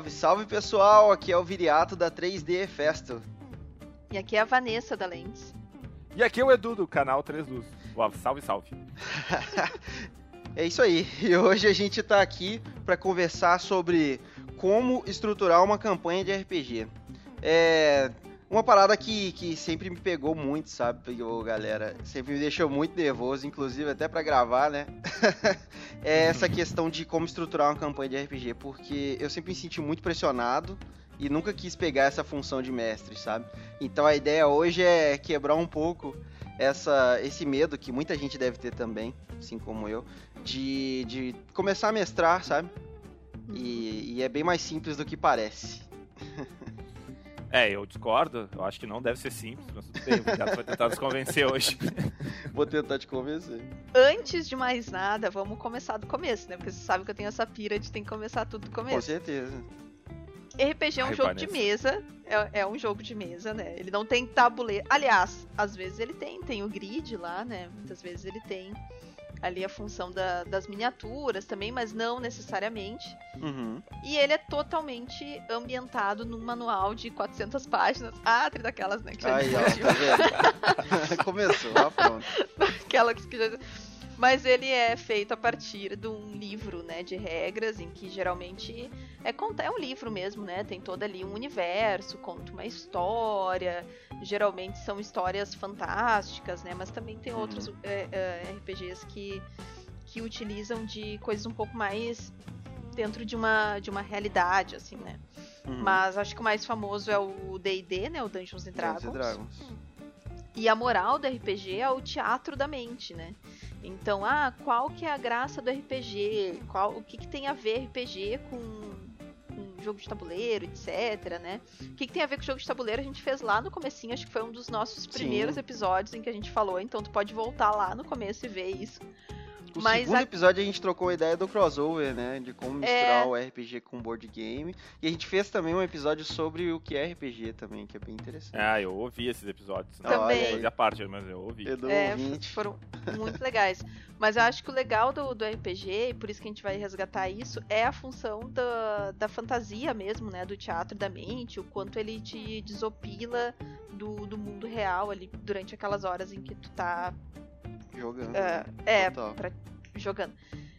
Salve, salve pessoal, aqui é o Viriato da 3D Festo. E aqui é a Vanessa da Lens. E aqui é o Edu do canal 3 Luz. Salve, salve. É isso aí, e hoje a gente tá aqui para conversar sobre como estruturar uma campanha de RPG. É uma parada que sempre me pegou muito, sabe, galera? Sempre me deixou muito nervoso, inclusive até para gravar, né? É essa questão de como estruturar uma campanha de RPG, porque eu sempre me senti muito pressionado e nunca quis pegar essa função de mestre, sabe? Então a ideia hoje é quebrar um pouco esse medo que muita gente deve ter também, assim como eu, de começar a mestrar, sabe? E é bem mais simples do que parece. Eu discordo, eu acho que não deve ser simples, mas tudo bem, o Ricardo vai tentar nos convencer hoje. Vou tentar te convencer. Antes de mais nada, vamos começar do começo, né? Porque você sabe que eu tenho essa pira de ter que começar tudo do começo. Com certeza. RPG é um jogo de mesa, é um jogo de mesa, né? Ele não tem tabuleiro. Aliás, às vezes ele tem o grid lá, né? Muitas vezes ele tem ali a função das miniaturas também, mas não necessariamente. Uhum. E ele é totalmente ambientado num manual de 400 páginas. Tem daquelas, né? Que já Aí, ó, tá vendo? Começou, pronto. Aquela que já... Mas ele é feito a partir de um livro, né, de regras, em que geralmente é um livro mesmo, né, tem todo ali um universo, conta uma história, geralmente são histórias fantásticas, né, mas também tem outros RPGs que utilizam de coisas um pouco mais dentro de uma realidade, assim, né. Mas acho que o mais famoso é o D&D, né, o Dungeons & Dragons. E a moral do RPG é o teatro da mente, né? Então, qual que é a graça do RPG? O que tem a ver RPG com jogo de tabuleiro, etc, né? O que tem a ver com jogo de tabuleiro a gente fez lá no comecinho, acho que foi um dos nossos primeiros episódios em que a gente falou, então tu pode voltar lá no começo e ver isso. No segundo episódio a gente trocou a ideia do crossover, né? De como misturar o RPG com o board game. E a gente fez também um episódio sobre o que é RPG também, que é bem interessante. Eu ouvi esses episódios. Também. Eu fazia parte, mas eu ouvi. Foram muito legais. Mas eu acho que o legal do RPG, e por isso que a gente vai resgatar isso, é a função da fantasia mesmo, né? Do teatro da mente, o quanto ele te desopila do mundo real ali durante aquelas horas em que tu tá jogando. Jogando.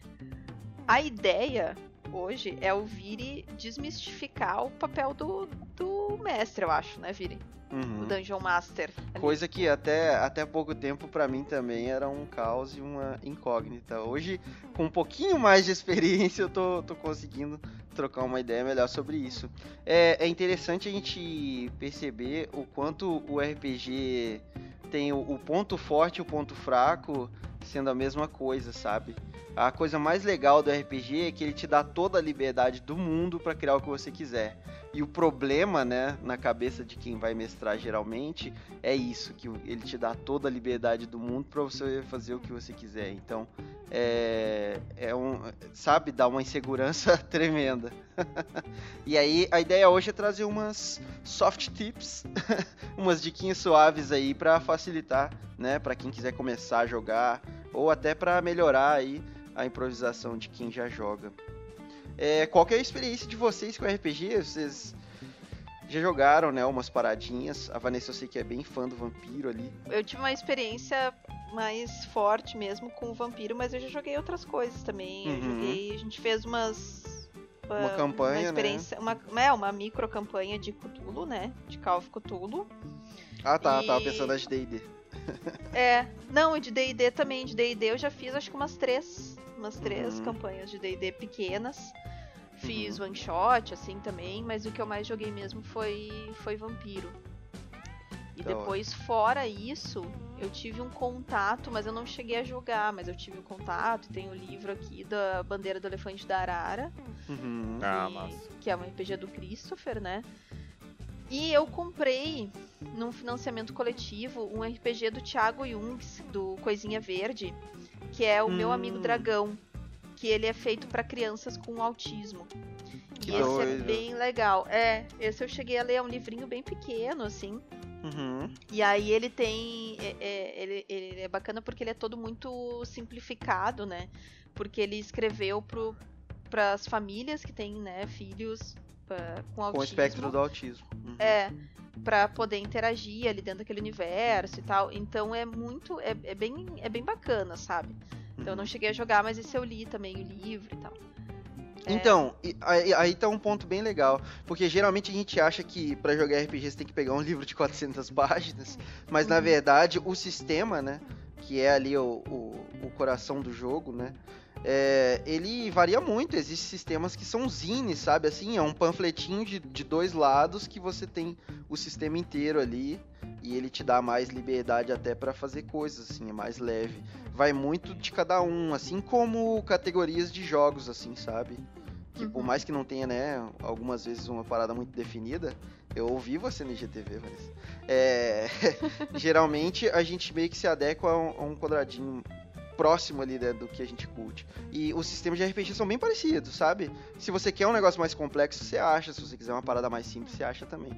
A ideia hoje é o Viri desmistificar o papel do mestre, eu acho, né, Viri? O Dungeon Master. Coisa que até pouco tempo pra mim também era um caos e uma incógnita. Hoje, com um pouquinho mais de experiência, eu tô conseguindo trocar uma ideia melhor sobre isso. É interessante a gente perceber o quanto o RPG tem o ponto forte e o ponto fraco sendo a mesma coisa, sabe? A coisa mais legal do RPG é que ele te dá toda a liberdade do mundo para criar o que você quiser. E o problema, né, na cabeça de quem vai mestrar geralmente, é isso, que ele te dá toda a liberdade do mundo para você fazer o que você quiser. Então, sabe, dá uma insegurança tremenda. E aí, a ideia hoje é trazer umas soft tips, umas diquinhas suaves aí para facilitar, né, para quem quiser começar a jogar, ou até para melhorar aí a improvisação de quem já joga. Qual que é a experiência de vocês com RPG? Vocês já jogaram, né, umas paradinhas? A Vanessa eu sei que é bem fã do Vampiro ali. Eu tive uma experiência mais forte mesmo com o Vampiro, mas eu já joguei outras coisas também. A gente fez uma campanha, uma experiência, né? Uma micro campanha de Cthulhu, né? De Call of Cthulhu. Tava pensando nas de D&D. Não, de D&D também. De D&D eu já fiz acho que umas três campanhas de D&D pequenas. Fiz one shot, assim, também, mas o que eu mais joguei mesmo foi Vampiro. E depois, fora isso, eu tive um contato, mas eu não cheguei a jogar, mas eu tive um contato, tem o livro aqui da Bandeira do Elefante da Arara, que é um RPG do Christopher, né? E eu comprei, num financiamento coletivo, um RPG do Thiago Jungs, do Coisinha Verde, que é o Meu Amigo Dragão, que ele é feito para crianças com autismo. E esse é bem legal. Esse eu cheguei a ler, é um livrinho bem pequeno, assim. E aí ele tem... ele é bacana porque ele é todo muito simplificado, né? Porque ele escreveu para as famílias que têm, né, filhos com autismo. Com o espectro do autismo. Pra poder interagir ali dentro daquele universo e tal. Então é bem bacana, sabe? Então eu não cheguei a jogar, mas esse eu li também, o livro e tal. Então, aí tá um ponto bem legal, porque geralmente a gente acha que pra jogar RPG você tem que pegar um livro de 400 páginas, mas na verdade o sistema, né, que é ali o coração do jogo, né, ele varia muito. Existem sistemas que são zines, sabe, assim, é um panfletinho de 2 lados que você tem o sistema inteiro ali, e ele te dá mais liberdade até pra fazer coisas, assim, é mais leve. Vai muito de cada um, assim como categorias de jogos, assim, sabe? Que por mais que não tenha, né, algumas vezes uma parada muito definida, eu ouvi você no IGTV, mas... geralmente a gente meio que se adequa a um quadradinho próximo ali, né, do que a gente curte. E os sistemas de RPG são bem parecidos, sabe? Se você quer um negócio mais complexo, você acha. Se você quiser uma parada mais simples, você acha também.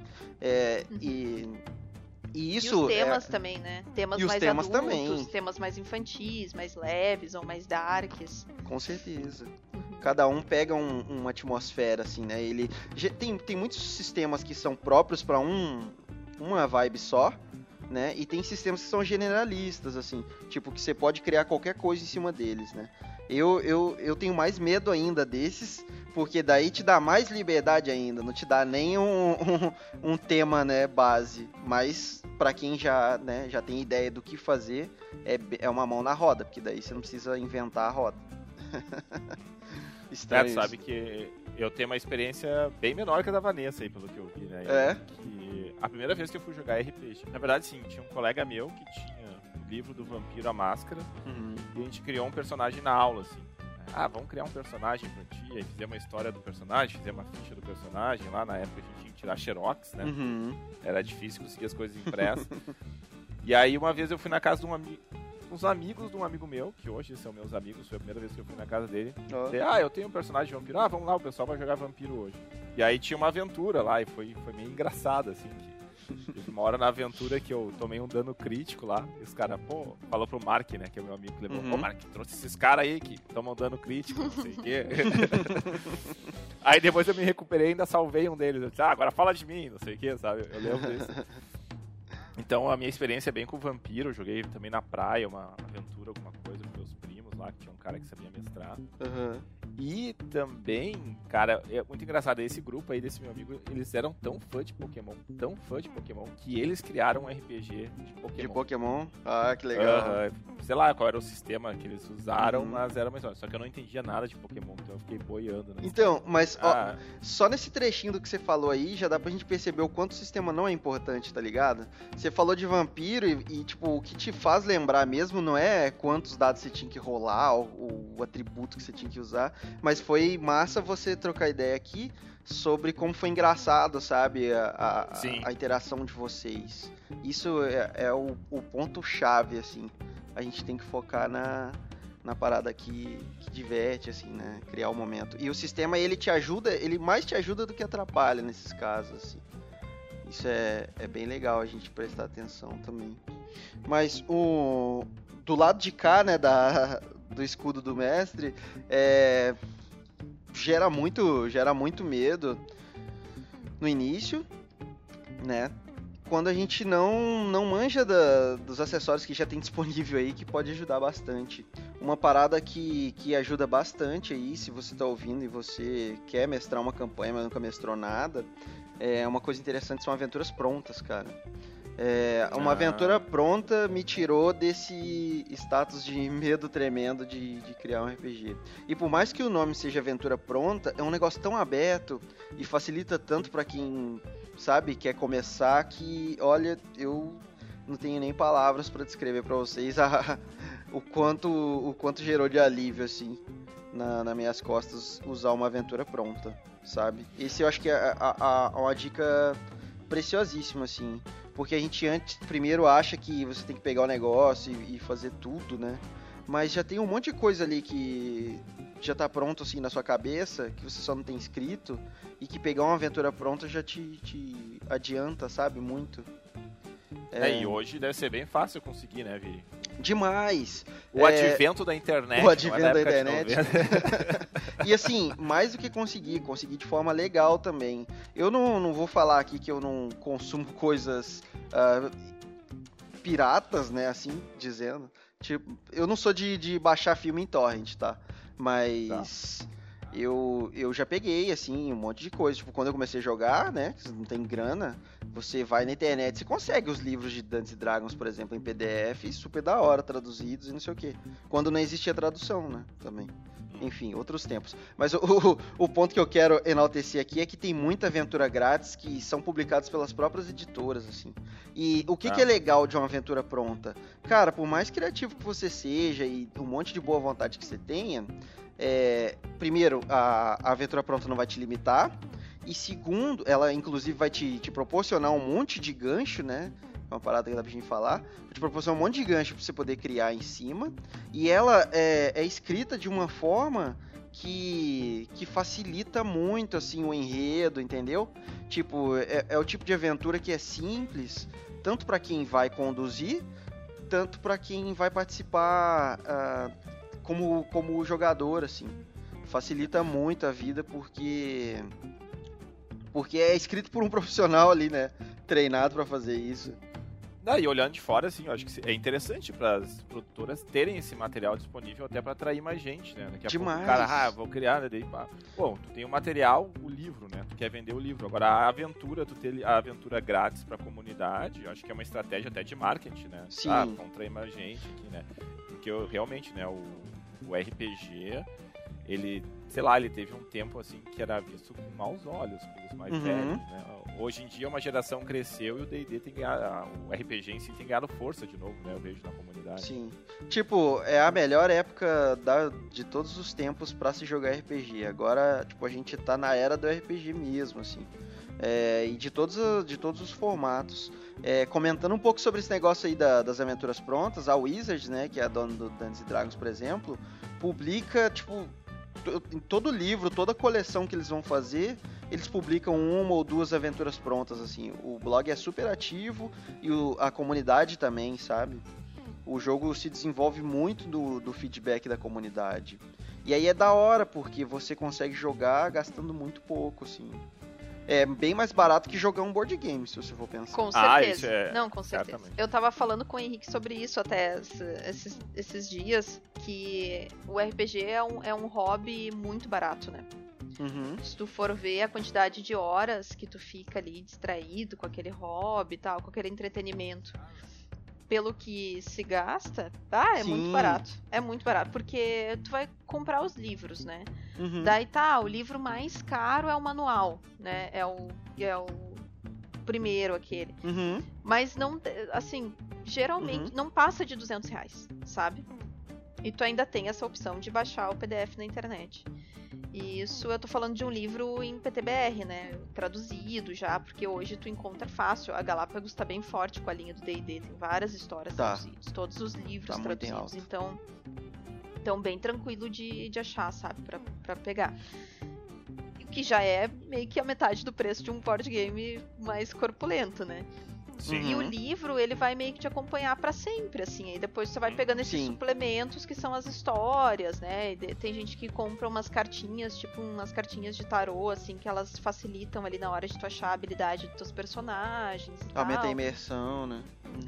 E isso... E os temas também, né? Temas e os mais temas adultos, também. temas mais infantis, mais leves ou mais darks. Com certeza. Cada um pega uma atmosfera, assim, né? Ele tem muitos sistemas que são próprios para uma vibe só, né? E tem sistemas que são generalistas, assim, tipo, que você pode criar qualquer coisa em cima deles, né? Eu tenho mais medo ainda desses, porque daí te dá mais liberdade ainda, não te dá nem um tema, né, base, mas pra quem já tem ideia do que fazer, é uma mão na roda, porque daí você não precisa inventar a roda. Estranho, sabe que eu tenho uma experiência bem menor que a da Vanessa aí, pelo que eu vi, né? Que a primeira vez que eu fui jogar RPG, na verdade, sim, tinha um colega meu que tinha o livro do Vampiro à Máscara, e a gente criou um personagem na aula, assim. Vamos criar um personagem pra ti, aí fizemos uma história do personagem, fizemos uma ficha do personagem, lá na época a gente tinha que tirar xerox, né? Era difícil conseguir as coisas impressas. E aí uma vez eu fui na casa de uns amigos de um amigo meu, que hoje são meus amigos, foi a primeira vez que eu fui na casa dele. Eu tenho um personagem vampiro, vamos lá, o pessoal vai jogar vampiro hoje. E aí tinha uma aventura lá, e foi meio engraçado, assim, que uma hora na aventura que eu tomei um dano crítico lá, e os caras, falou pro Mark, né, que é o meu amigo que levou, Mark, trouxe esses caras aí que tomam dano crítico, não sei o quê. Aí depois eu me recuperei e ainda salvei um deles, eu disse, agora fala de mim, não sei o quê, sabe, eu lembro disso. Então a minha experiência é bem com o vampiro, eu joguei também na praia, uma aventura, alguma coisa com meus primos lá, que tinha um cara que sabia mestrar. E também, cara, é muito engraçado, esse grupo aí desse meu amigo, eles eram tão fã de Pokémon, que eles criaram um RPG de Pokémon. De Pokémon? Que legal. Sei lá qual era o sistema que eles usaram, mas era mais ou menos. Só que eu não entendia nada de Pokémon, então eu fiquei boiando. Então, mas ó, só nesse trechinho do que você falou aí, já dá pra gente perceber o quanto o sistema não é importante, tá ligado? Você falou de vampiro e tipo, o que te faz lembrar mesmo não é quantos dados você tinha que rolar, o atributo que você tinha que usar, mas foi massa você trocar ideia aqui sobre como foi engraçado, sabe, a interação de vocês. Isso é o ponto-chave, assim. A gente tem que focar na parada que diverte, assim, né, criar o momento. E o sistema, ele mais te ajuda do que atrapalha nesses casos, assim. Isso é bem legal a gente prestar atenção também. Mas do lado de cá, né, do escudo do mestre, gera muito medo no início, né? Quando a gente não manja dos acessórios que já tem disponível aí, que pode ajudar bastante. Uma parada que ajuda bastante aí, se você tá ouvindo e você quer mestrar uma campanha, mas nunca mestrou nada, uma coisa interessante são aventuras prontas, cara. Uma aventura pronta me tirou desse status de medo tremendo de criar um RPG. E por mais que o nome seja aventura pronta, é um negócio tão aberto e facilita tanto pra quem, sabe, quer começar, que, olha, eu não tenho nem palavras pra descrever pra vocês o quanto gerou de alívio, assim, nas minhas costas usar uma aventura pronta, sabe? Esse eu acho que é uma dica preciosíssima, assim. Porque a gente primeiro acha que você tem que pegar o negócio e fazer tudo, né? Mas já tem um monte de coisa ali que já tá pronto, assim, na sua cabeça, que você só não tem escrito, e que pegar uma aventura pronta já te adianta, sabe? Muito. E hoje deve ser bem fácil conseguir, né, Vi? Demais. O advento da internet. O advento da internet. E assim, mais do que consegui de forma legal também. Eu não vou falar aqui que eu não consumo coisas piratas, né, assim, dizendo. Tipo, eu não sou de baixar filme em torrent, tá? Mas... Tá. Eu já peguei, assim, um monte de coisa. Tipo, quando eu comecei a jogar, né? Você não tem grana, você vai na internet, você consegue os livros de Dungeons & Dragons, por exemplo, em PDF, super da hora, traduzidos e não sei o quê. Quando não existia tradução, né? Também. Enfim, outros tempos. Mas o ponto que eu quero enaltecer aqui é que tem muita aventura grátis que são publicadas pelas próprias editoras, assim. E o que é legal de uma aventura pronta? Cara, por mais criativo que você seja e um monte de boa vontade que você tenha... primeiro, a aventura pronta não vai te limitar, e segundo, ela inclusive vai te proporcionar um monte de gancho, né? É uma parada que dá pra gente falar. Vai te proporcionar um monte de gancho pra você poder criar em cima, e ela é escrita de uma forma que facilita muito, assim, o enredo, entendeu? Tipo, é o tipo de aventura que é simples, tanto pra quem vai conduzir, tanto pra quem vai participar... Como jogador, assim, facilita muito a vida porque é escrito por um profissional ali, né, treinado pra fazer isso. E olhando de fora, assim, eu acho que é interessante para as produtoras terem esse material disponível até para atrair mais gente, né? Daqui a Demais. pouco o cara, vou criar, né? Daí, bom, tu tem o material, o livro, né? Tu quer vender o livro. Agora, a aventura, tu ter a aventura grátis para a comunidade, eu acho que é uma estratégia até de marketing, né? Sim. Vamos atrair mais gente aqui, né? Porque realmente, né, o RPG, ele, sei lá, ele teve um tempo assim que era visto com maus olhos pelos mais velhos, né? Hoje em dia uma geração cresceu e o D&D tem ganhado, o RPG em si tem ganhado força de novo, né? Eu vejo na comunidade. Tipo, Tipo, é a melhor época de todos os tempos pra se jogar RPG. Agora, tipo, a gente tá na era do RPG mesmo, assim. E de todos os formatos. Comentando um pouco sobre esse negócio aí das aventuras prontas, a Wizards, né, que é a dona do Dungeons & Dragons, por exemplo, publica, tipo, em todo livro, toda coleção que eles vão fazer, eles publicam uma ou duas aventuras prontas, assim. O blog é super ativo e a comunidade também, sabe? O jogo se desenvolve muito do feedback da comunidade. E aí é da hora, porque você consegue jogar gastando muito pouco, assim. É bem mais barato que jogar um board game, se você for pensar. Com certeza. Isso Não, com certeza. Certamente. Eu tava falando com o Henrique sobre isso até esses dias, que o RPG é um hobby muito barato, né? Uhum. Se tu for ver a quantidade de horas que tu fica ali distraído com aquele hobby e tal, com aquele entretenimento, pelo que se gasta, é Sim. muito barato. É muito barato, porque tu vai comprar os livros, né? Uhum. Daí o livro mais caro é o manual, né? É o primeiro, aquele. Uhum. Mas não, assim, geralmente não passa de R$200, sabe? E tu ainda tem essa opção de baixar o PDF na internet. E isso eu tô falando de um livro em PTBR, né? Traduzido já, porque hoje tu encontra fácil. A Galápagos tá bem forte com a linha do D&D, tem várias histórias traduzidas, todos os livros traduzidos. Então bem tranquilo de achar, sabe? Pra pegar. Que já é meio que a metade do preço de um board game mais corpulento, né? Sim. E o livro, ele vai meio que te acompanhar pra sempre, assim. Aí depois você vai pegando esses suplementos que são as histórias, né? E tem gente que compra umas cartinhas, tipo umas cartinhas de tarô, assim, que elas facilitam ali na hora de tu achar a habilidade dos teus personagens e aumenta tal. a imersão, né?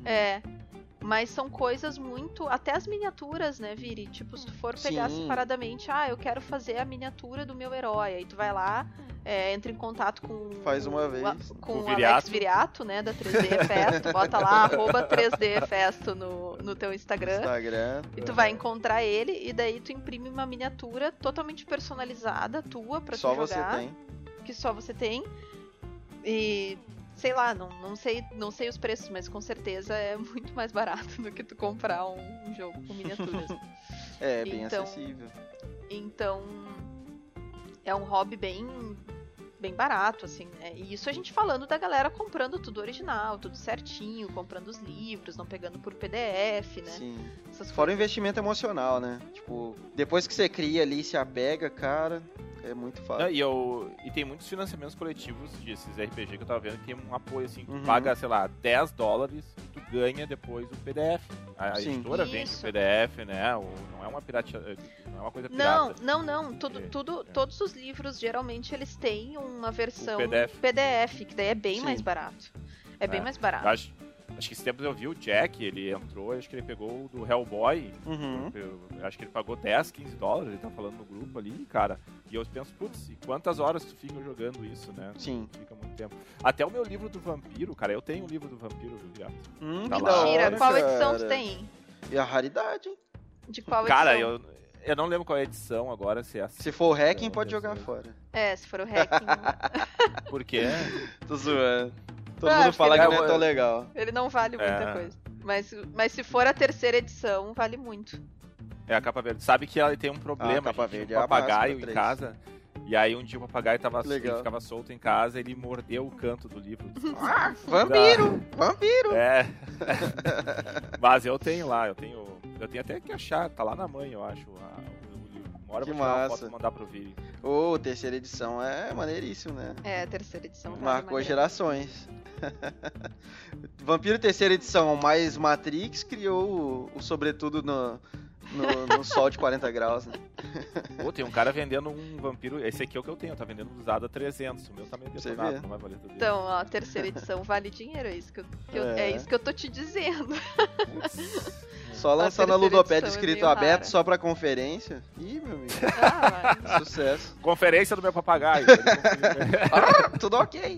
Mas são coisas muito... Até as miniaturas, né, Viri? Tipo, se tu for pegar separadamente, eu quero fazer a miniatura do meu herói. Aí tu vai lá, entra em contato com... Faz uma vez. Com o Alex Viriato, né, da 3D Festo. Bota lá, @3D Festo no teu Instagram. E tu vai encontrar ele, e daí tu imprime uma miniatura totalmente personalizada, tua, pra tu jogar. Só você tem. Que só você tem. E... sei lá, não sei os preços, mas com certeza é muito mais barato do que tu comprar um jogo com miniaturas. Bem acessível. Então, é um hobby bem barato, assim, né? E isso a gente falando da galera comprando tudo original, tudo certinho, comprando os livros, não pegando por PDF, né? Sim. Fora o investimento emocional, né? Tipo, depois que você cria ali e se apega, cara... é muito fácil. E tem muitos financiamentos coletivos desses RPG que eu tava vendo que tem um apoio assim, tu paga, sei lá, $10 e tu ganha depois o PDF. A Sim. editora vende o PDF, né? Não é uma não é uma coisa Não, pirata. não. Todos os livros, geralmente, eles têm uma versão PDF. PDF, que daí é bem Sim. mais barato. É bem mais barato. Acho que esse tempo eu vi o Jack, ele entrou, acho que ele pegou o do Hellboy, Uhum. eu acho que ele pagou 10, 15 dólares, ele tá falando no grupo ali, cara, e eu penso, putz, e quantas horas tu fica jogando isso, né? Sim. Fica muito tempo. Até o meu livro do Vampiro, cara, eu tenho um livro do Vampiro, viu, viado? Tá Que lá. da Mentira, hora, qual cara. edição tu tem? E a raridade, hein? De qual Cara, edição? eu não lembro qual é a edição agora, se é a Se for o hacking, Não, pode deve jogar ser. fora. Se for o hacking. Porque Tô zoando. Todo Ah, mundo fala que porque não é eu- tão legal. Ele não vale muita É. coisa. Mas se for a terceira edição, vale muito. é a capa verde. Sabe que ela tem um problema, a capa a gente verde tinha é um a papagaio máxima, em 3. casa, e aí um dia o papagaio Legal. ele ficava solto em casa, ele mordeu o canto do livro. Vampiro! Vampiro! É. Mas eu tenho lá, eu tenho até que achar, tá lá na mãe, eu acho, o livro. Uma hora eu Que vou tirar uma massa. foto e mandar pro Vini. Ô, terceira edição é maneiríssimo, né? A terceira edição vale Marcou mais. gerações. Vampiro terceira edição mais Matrix criou o sobretudo no sol de 40 graus, né? Pô, tem um cara vendendo um vampiro, esse aqui é o que eu tenho, tá vendendo usado a 300, o meu tá meio Você detonado, vê. não vai valer tudo isso. Então, ó, a terceira edição vale dinheiro, é isso que É. é isso que eu tô te dizendo. Só lançar na terceira Ludopédia edição é escrito meio aberto rara. só pra conferência. Ih, meu amigo, Ah, vai. sucesso. Conferência do meu papagaio. Tudo ok.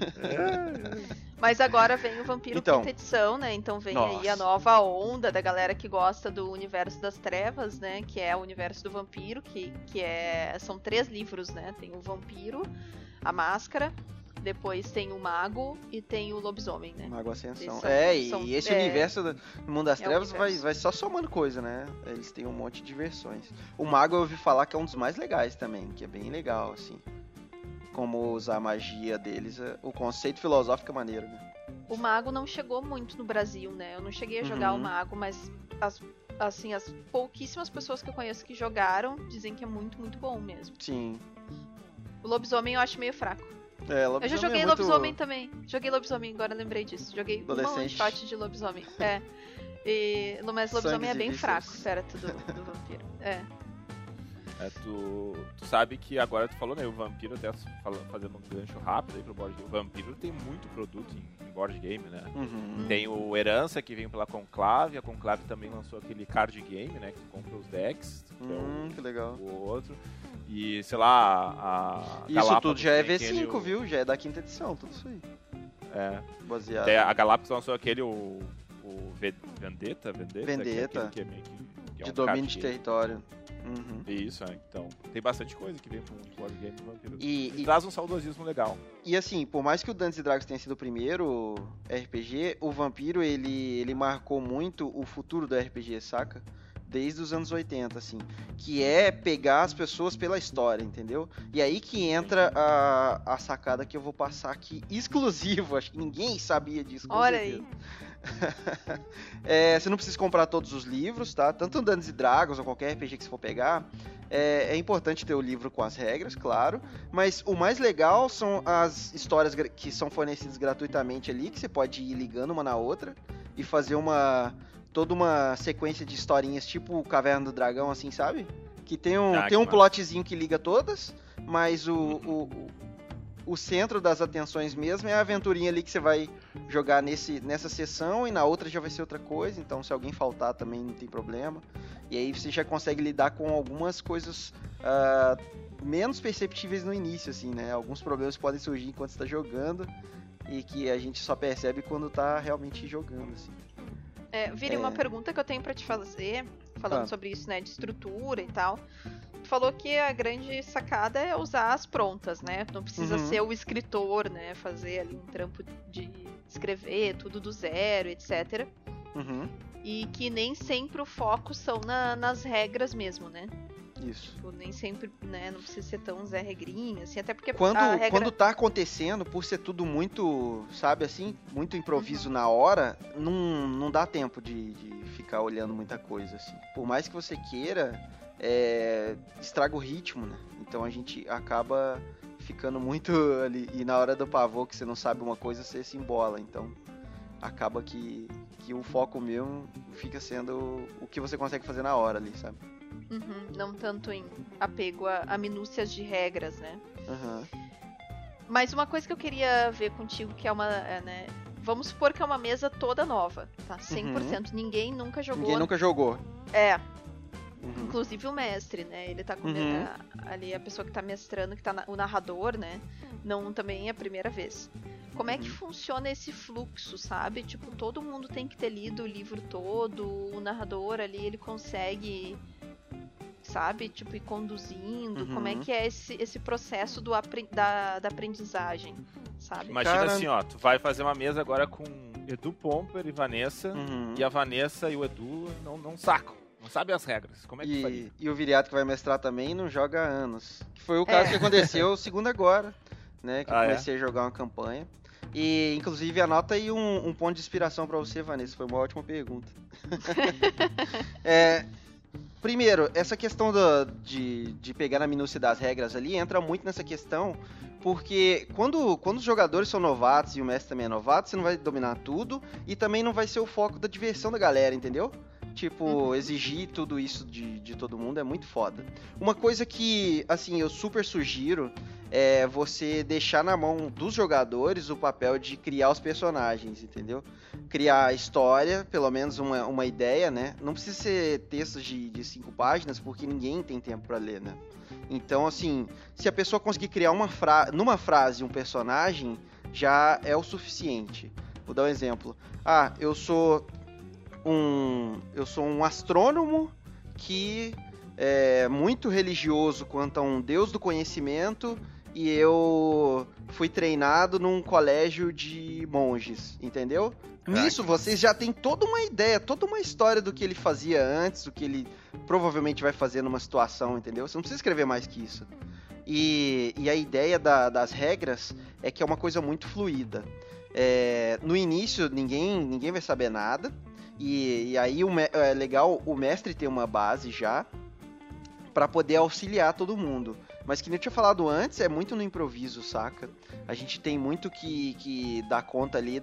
Mas agora vem o Vampiro Então. quinta edição, né? Então vem Nossa. aí a nova onda da galera que gosta do universo das trevas, né? Que é o universo do vampiro, são 3 livros, né? Tem o Vampiro, a Máscara, depois tem o Mago e tem o Lobisomem, né? Mago Ascensão. São- E esse é. universo do Mundo das É o Trevas universo. vai só somando coisa, né? Eles têm um monte de versões. O Mago eu ouvi falar que é um dos mais legais também, que é bem legal, assim. Como usar a magia deles, o conceito filosófico é maneiro, né? O Mago não chegou muito no Brasil, né? Eu não cheguei a jogar Uhum. o Mago, mas as pouquíssimas pessoas que eu conheço que jogaram dizem que é muito, muito bom mesmo. Sim. O Lobisomem eu acho meio fraco. Eu já joguei é muito... Lobisomem também. Joguei Lobisomem, agora lembrei disso. Joguei uma Adolescente. one shot de Lobisomem. Mas Lobisomem Sangues é bem e fraco vísceras. perto do vampiro. Tu sabe que agora tu falou, né? O Vampiro, até fazendo um gancho rápido aí pro board game. O Vampiro tem muito produto em board game, né? Uhum. Tem o Herança, que vem pela Conclave. A Conclave também lançou aquele card game, né? Que tu compra os decks, que é Que legal. o outro. E, sei lá, a Isso Galápagos tudo já é tem V5, aquele, viu? Já é da quinta edição, tudo isso aí. É. Baseado. Daí a Galápagos lançou aquele, o Vendetta? Vendetta. Que é meio que é De um domínio card de game. território. Uhum. Isso, então. Tem bastante coisa que vem com o board game do Vampiro. E- Traz um saudosismo legal. E assim, por mais que o Dungeons & Dragons tenha sido o primeiro RPG, o Vampiro, ele marcou muito o futuro do RPG, saca? Desde os anos 80, assim. Que é pegar as pessoas pela história, entendeu? E aí que entra a sacada que eu vou passar aqui, exclusivo. Acho que ninguém sabia disso, com Olha certeza. aí. Você não precisa comprar todos os livros, tá? Tanto Dungeons & Dragons ou qualquer RPG que você for pegar, é importante ter o livro com as regras, claro, mas o mais legal são as histórias que são fornecidas gratuitamente ali, que você pode ir ligando uma na outra e fazer toda uma sequência de historinhas tipo Caverna do Dragão, assim, sabe? Que tem um que massa. plotzinho que liga todas, mas o centro das atenções mesmo é a aventurinha ali que você vai jogar nessa sessão e na outra já vai ser outra coisa, então se alguém faltar também não tem problema. E aí você já consegue lidar com algumas coisas menos perceptíveis no início, assim, né? Alguns problemas podem surgir enquanto você tá jogando e que a gente só percebe quando tá realmente jogando, assim. Vini, uma pergunta que eu tenho pra te fazer, falando Tá. sobre isso, né, de estrutura e tal. Tu falou que a grande sacada é usar as prontas, né? Não precisa Uhum. ser o escritor, né? Fazer ali um trampo de escrever tudo do zero, etc. Uhum, E que nem sempre o foco são nas regras mesmo, né? isso. Tipo, nem sempre, né? Não precisa ser tão Zé Regrinha, assim, até porque Quando, a regra... quando tá acontecendo, por ser tudo muito, sabe assim, muito improviso na hora, não dá tempo de ficar olhando muita coisa, assim. Por mais que você queira, estraga o ritmo, né? Então a gente acaba ficando muito ali, e na hora do pavor que você não sabe uma coisa, você se embola, então acaba que o foco mesmo fica sendo o que você consegue fazer na hora ali, sabe? Não tanto em apego a minúcias de regras, né? Uhum. Mas uma coisa que eu queria ver contigo, que é uma, né? Vamos supor que é uma mesa toda nova, tá? 100%. Ninguém nunca jogou. Ninguém nunca jogou. É. Inclusive o mestre, né? Ele tá com ali a pessoa que tá mestrando, que tá o narrador, né? Não também é a primeira vez. Como é que funciona esse fluxo, sabe? Tipo, todo mundo tem que ter lido o livro todo, o narrador ali, ele consegue, sabe? Tipo, ir conduzindo. Como é que é esse processo da aprendizagem, sabe? Imagina assim, ó, tu vai fazer uma mesa agora com Edu Pomper e Vanessa, e a Vanessa e o Edu não sacam. Não sabe as regras. Como é que faria? E o Viriato, que vai mestrar também, não joga há anos. Que foi o caso que aconteceu segundo agora, né? Que eu comecei a jogar uma campanha. E, inclusive, anota aí um ponto de inspiração pra você, Vanessa. Foi uma ótima pergunta. Primeiro, essa questão de pegar na minúcia das regras ali entra muito nessa questão, porque quando os jogadores são novatos e o mestre também é novato, você não vai dominar tudo e também não vai ser o foco da diversão da galera, entendeu? Tipo, exigir tudo isso de todo mundo é muito foda. Uma coisa que, assim, eu super sugiro é você deixar na mão dos jogadores o papel de criar os personagens, entendeu? Criar a história, pelo menos uma ideia, né? Não precisa ser textos de 5 páginas, porque ninguém tem tempo pra ler, né? Então, assim, se a pessoa conseguir criar numa frase um personagem, já é o suficiente. Vou dar um exemplo. Eu sou um astrônomo que é muito religioso quanto a um deus do conhecimento e eu fui treinado num colégio de monges, entendeu? Nisso vocês já têm toda uma ideia, toda uma história do que ele fazia antes, do que ele provavelmente vai fazer numa situação, entendeu? Você não precisa escrever mais que isso. E a ideia das regras é que é uma coisa muito fluida. No início ninguém vai saber nada. E aí é legal o mestre ter uma base já para poder auxiliar todo mundo. Mas que nem eu tinha falado antes, é muito no improviso, saca? A gente tem muito que dar conta ali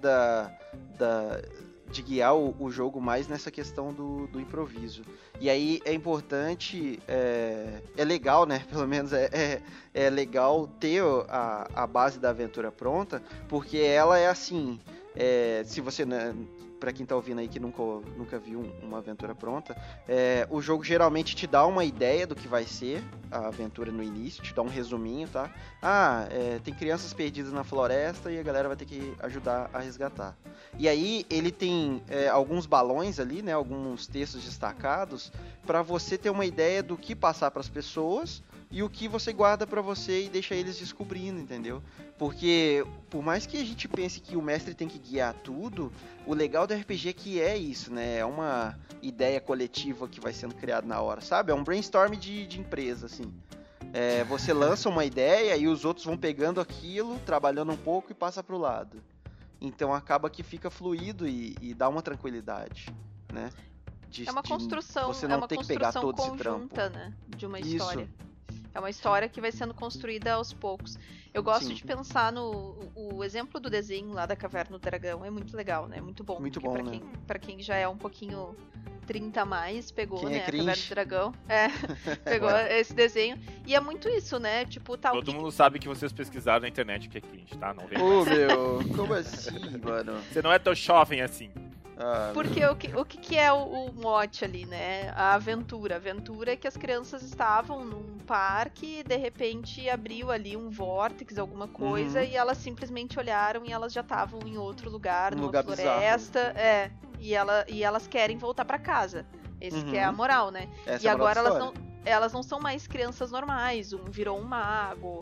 de guiar o jogo mais nessa questão do improviso. E aí é importante, é legal, né? Pelo menos é legal ter a base da aventura pronta, porque ela é assim, se você... Pra quem tá ouvindo aí que nunca viu uma aventura pronta, o jogo geralmente te dá uma ideia do que vai ser a aventura no início, te dá um resuminho, tá? Tem crianças perdidas na floresta e a galera vai ter que ajudar a resgatar. E aí ele tem alguns balões ali, né? Alguns textos destacados pra você ter uma ideia do que passar pras pessoas e o que você guarda pra você e deixa eles descobrindo, entendeu? Porque, por mais que a gente pense que o mestre tem que guiar tudo, o legal do RPG é que é isso, né? É uma ideia coletiva que vai sendo criada na hora, sabe? É um brainstorm de empresa, assim. Você lança uma ideia e os outros vão pegando aquilo, trabalhando um pouco e passa pro lado. Então acaba que fica fluido e dá uma tranquilidade, né? É uma construção, você não ter que pegar todo esse trampo, né? De uma história. É uma história que vai sendo construída aos poucos. Eu gosto de pensar o exemplo do desenho lá da Caverna do Dragão. É muito legal, né? Muito bom. Muito bom, né? Pra quem já é um pouquinho 30 a mais, pegou, quem né? A Caverna do Dragão. Pegou esse desenho. E é muito isso, né? Tipo, todo mundo sabe que vocês pesquisaram na internet o que é cringe, tá? Não vem meu, como assim, mano? Você não é tão jovem assim. Porque o que é o mote ali, né? A aventura. A aventura é que as crianças estavam num parque e de repente abriu ali um vórtice, alguma coisa, e elas simplesmente olharam e elas já estavam em outro lugar, numa floresta. E elas querem voltar pra casa. Esse que é a moral, né? Essa e agora elas não são mais crianças normais. Um virou um mago,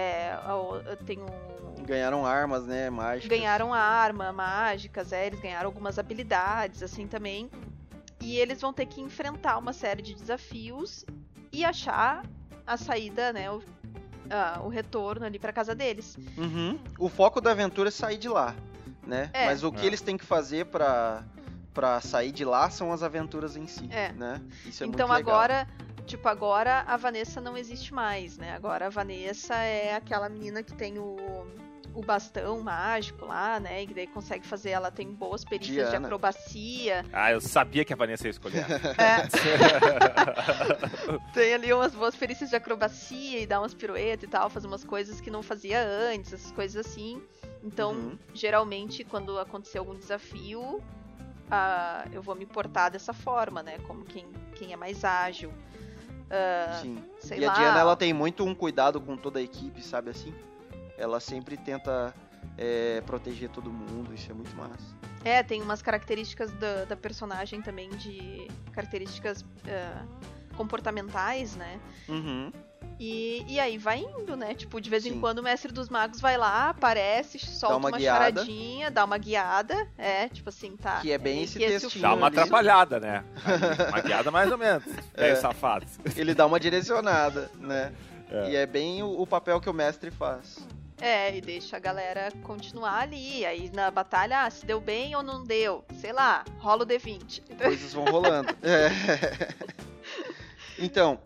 tem ganharam armas, né, mágicas. Ganharam arma, mágicas, eles ganharam algumas habilidades, assim, também. E eles vão ter que enfrentar uma série de desafios e achar a saída, né, o retorno ali pra casa deles. O foco da aventura é sair de lá, né? Mas o que eles têm que fazer pra sair de lá são as aventuras em si, né? Isso é então, muito legal. Agora a Vanessa não existe mais, né? Agora a Vanessa é aquela menina que tem o o bastão mágico lá, né? E daí consegue fazer, ela tem boas perícias de acrobacia. Eu sabia que a Vanessa ia escolher. Tem ali umas boas perícias de acrobacia e dá umas piruetas e tal, fazer umas coisas que não fazia antes, essas coisas assim. Então, geralmente, quando acontecer algum desafio, eu vou me portar dessa forma, né? Como quem é mais ágil. Sim. Sei e lá. A Diana, ela tem muito um cuidado com toda a equipe, sabe assim? Ela sempre tenta proteger todo mundo, isso é muito massa. Tem umas características da personagem também, de características comportamentais, né? E aí vai indo, né? Tipo, de vez em quando o Mestre dos Magos vai lá, aparece, solta uma charadinha, dá uma guiada. Tipo assim, tá. Que é bem esse textinho. Dá uma atrapalhada, né? Uma guiada mais ou menos. Safados. Ele dá uma direcionada, né? E é bem o papel que o mestre faz. E deixa a galera continuar ali. Aí na batalha, se deu bem ou não deu. Sei lá, rola o D20. Coisas vão rolando. Então,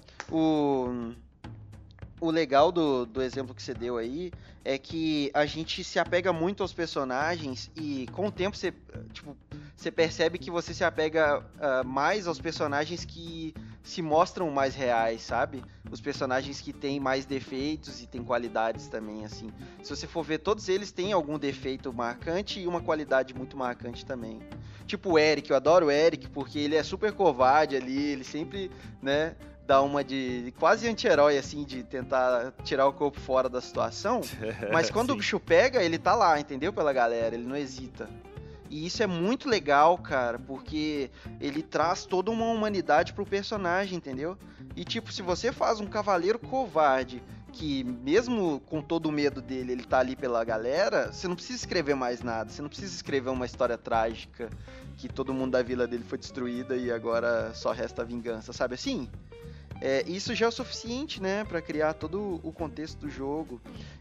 o legal do exemplo que você deu aí é que a gente se apega muito aos personagens e com o tempo você percebe que você se apega mais aos personagens que se mostram mais reais, sabe? Os personagens que têm mais defeitos e têm qualidades também, assim. Se você for ver, todos eles têm algum defeito marcante e uma qualidade muito marcante também. Tipo o Eric, eu adoro o Eric porque ele é super covarde ali, ele sempre, né, dá uma de quase anti-herói, assim, de tentar tirar o corpo fora da situação. Mas quando o bicho pega, ele tá lá, entendeu? Pela galera, ele não hesita. E isso é muito legal, cara, porque ele traz toda uma humanidade pro personagem, entendeu? E tipo, se você faz um cavaleiro covarde, que mesmo com todo o medo dele, ele tá ali pela galera, você não precisa escrever mais nada, você não precisa escrever uma história trágica, que todo mundo da vila dele foi destruída e agora só resta a vingança, sabe assim? Isso já é o suficiente, né, para criar todo o contexto do jogo.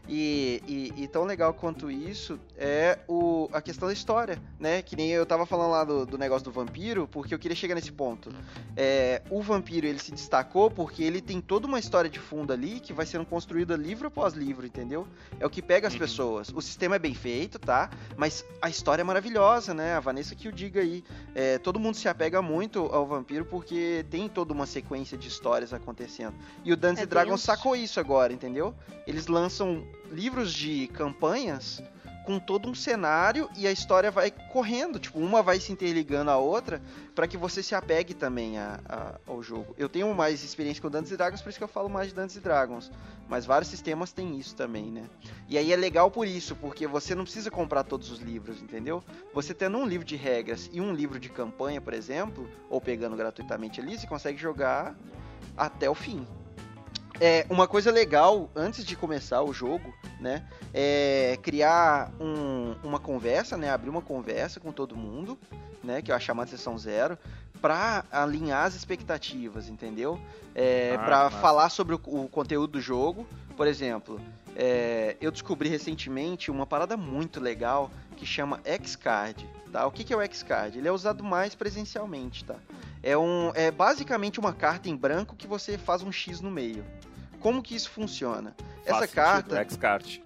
E tão legal quanto isso é a questão da história, né? Que nem eu tava falando lá do negócio do vampiro, porque eu queria chegar nesse ponto. O vampiro, ele se destacou porque ele tem toda uma história de fundo ali que vai sendo construída livro após livro, entendeu? É o que pega as pessoas. O sistema é bem feito, tá? Mas a história é maravilhosa, né? A Vanessa que o diga aí. Todo mundo se apega muito ao vampiro porque tem toda uma sequência de histórias acontecendo. E o Dungeons & Dragons sacou isso agora, entendeu? Eles lançam livros de campanhas com todo um cenário e a história vai correndo, tipo, uma vai se interligando à outra para que você se apegue também ao jogo. Eu tenho mais experiência com Dungeons & Dragons, por isso que eu falo mais de Dungeons & Dragons, mas vários sistemas têm isso também, né? E aí é legal por isso, porque você não precisa comprar todos os livros, entendeu? Você tendo um livro de regras e um livro de campanha, por exemplo, ou pegando gratuitamente ali, você consegue jogar até o fim. Uma coisa legal, antes de começar o jogo, né, é criar uma conversa, né, abrir uma conversa com todo mundo, né, que é a chamada sessão 0, para alinhar as expectativas, entendeu? Para falar sobre o conteúdo do jogo. Por exemplo, eu descobri recentemente uma parada muito legal que chama X-Card, tá? O que é o X-Card? Ele é usado mais presencialmente, tá? É basicamente uma carta em branco que você faz um X no meio. Como que isso funciona? Essa carta... X-Card.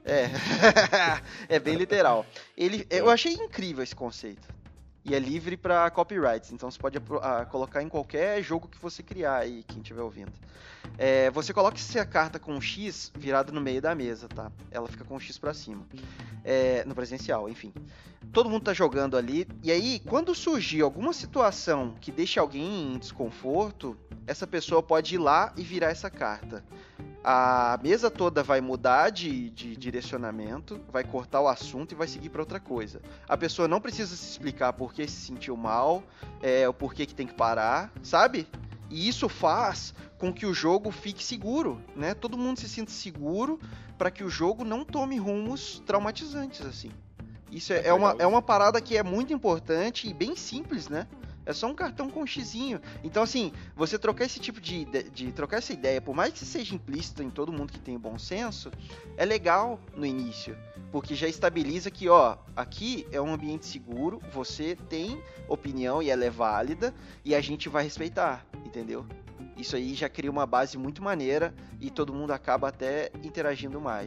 É bem literal. Eu achei incrível esse conceito. E é livre para copyrights, então você pode colocar em qualquer jogo que você criar aí, quem estiver ouvindo. Você coloca essa carta com um X virado no meio da mesa, tá? Ela fica com um X para cima. No presencial, enfim. Todo mundo tá jogando ali, e aí, quando surgir alguma situação que deixe alguém em desconforto, essa pessoa pode ir lá e virar essa carta. A mesa toda vai mudar de direcionamento, vai cortar o assunto e vai seguir para outra coisa. A pessoa não precisa se explicar por que se sentiu mal, o porquê que tem que parar, sabe? E isso faz com que o jogo fique seguro, né? Todo mundo se sinta seguro para que o jogo não tome rumos traumatizantes, assim. Isso é uma parada que é muito importante e bem simples, né? É só um cartão com um xizinho. Então, assim, você trocar esse tipo de trocar essa ideia, por mais que seja implícito em todo mundo que tem bom senso, é legal no início. Porque já estabiliza que, aqui é um ambiente seguro, você tem opinião e ela é válida, e a gente vai respeitar, entendeu? Isso aí já cria uma base muito maneira e todo mundo acaba até interagindo mais.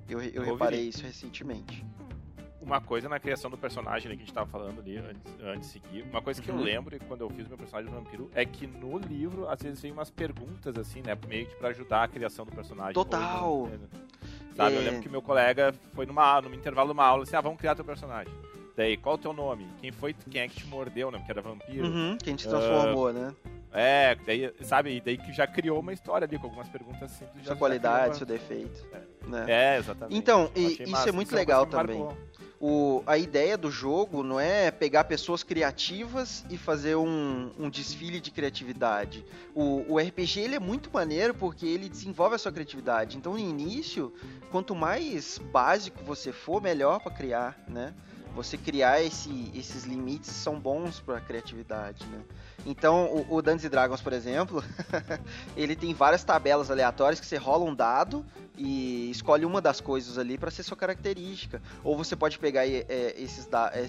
Eu reparei isso recentemente. Uma coisa na criação do personagem ali que a gente tava falando ali, antes de seguir, uma coisa que eu lembro quando eu fiz meu personagem do vampiro é que no livro, às vezes, vem umas perguntas, assim, né, meio que pra ajudar a criação do personagem. Total! Sabe, eu lembro que meu colega foi no intervalo de uma aula, assim, vamos criar teu personagem. Daí, qual o teu nome? Quem é que te mordeu, né, porque era vampiro? Quem te transformou, né? Daí, sabe, daí que já criou uma história ali, com algumas perguntas simples. Sua qualidade, seu defeito. Né? Exatamente. Então, isso é muito legal também. A ideia do jogo não é pegar pessoas criativas e fazer um desfile de criatividade. O RPG ele é muito maneiro porque ele desenvolve a sua criatividade. Então, no início, quanto mais básico você for, melhor para criar, né? Você criar esses limites são bons para a criatividade, né? Então, o Dungeons & Dragons, por exemplo, ele tem várias tabelas aleatórias que você rola um dado e escolhe uma das coisas ali para ser sua característica. Ou você pode pegar esses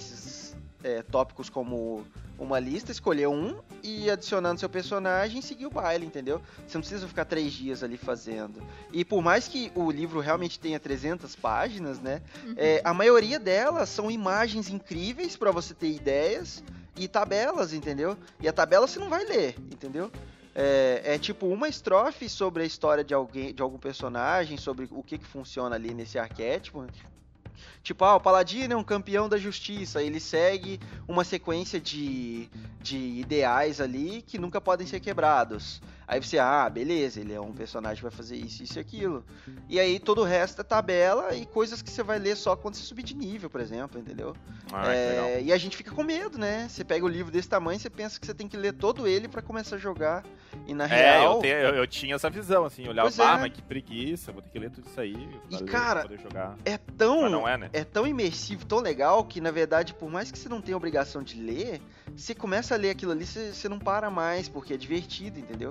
tópicos como uma lista, escolher um e adicionando seu personagem e seguir o baile, entendeu? Você não precisa ficar 3 dias ali fazendo. E por mais que o livro realmente tenha 300 páginas, né? A maioria delas são imagens incríveis para você ter ideias e tabelas, entendeu? E a tabela você não vai ler, entendeu? É tipo uma estrofe sobre a história de algum personagem, sobre o que funciona ali nesse arquétipo. Tipo, o Paladino é um campeão da justiça, ele segue uma sequência de ideais ali que nunca podem ser quebrados. Aí você, beleza, ele é um personagem que vai fazer isso e aquilo. E aí todo o resto é tabela e coisas que você vai ler só quando você subir de nível, por exemplo, entendeu? Legal. E a gente fica com medo, né? Você pega o livro desse tamanho, você pensa que você tem que ler todo ele pra começar a jogar. E na real... eu tinha essa visão, assim, eu olhava, mas que preguiça, vou ter que ler tudo isso aí e cara, poder jogar. Mas não é, né? É tão imersivo, tão legal, que na verdade, por mais que você não tenha obrigação de ler, você começa a ler aquilo ali, você não para mais, porque é divertido, entendeu?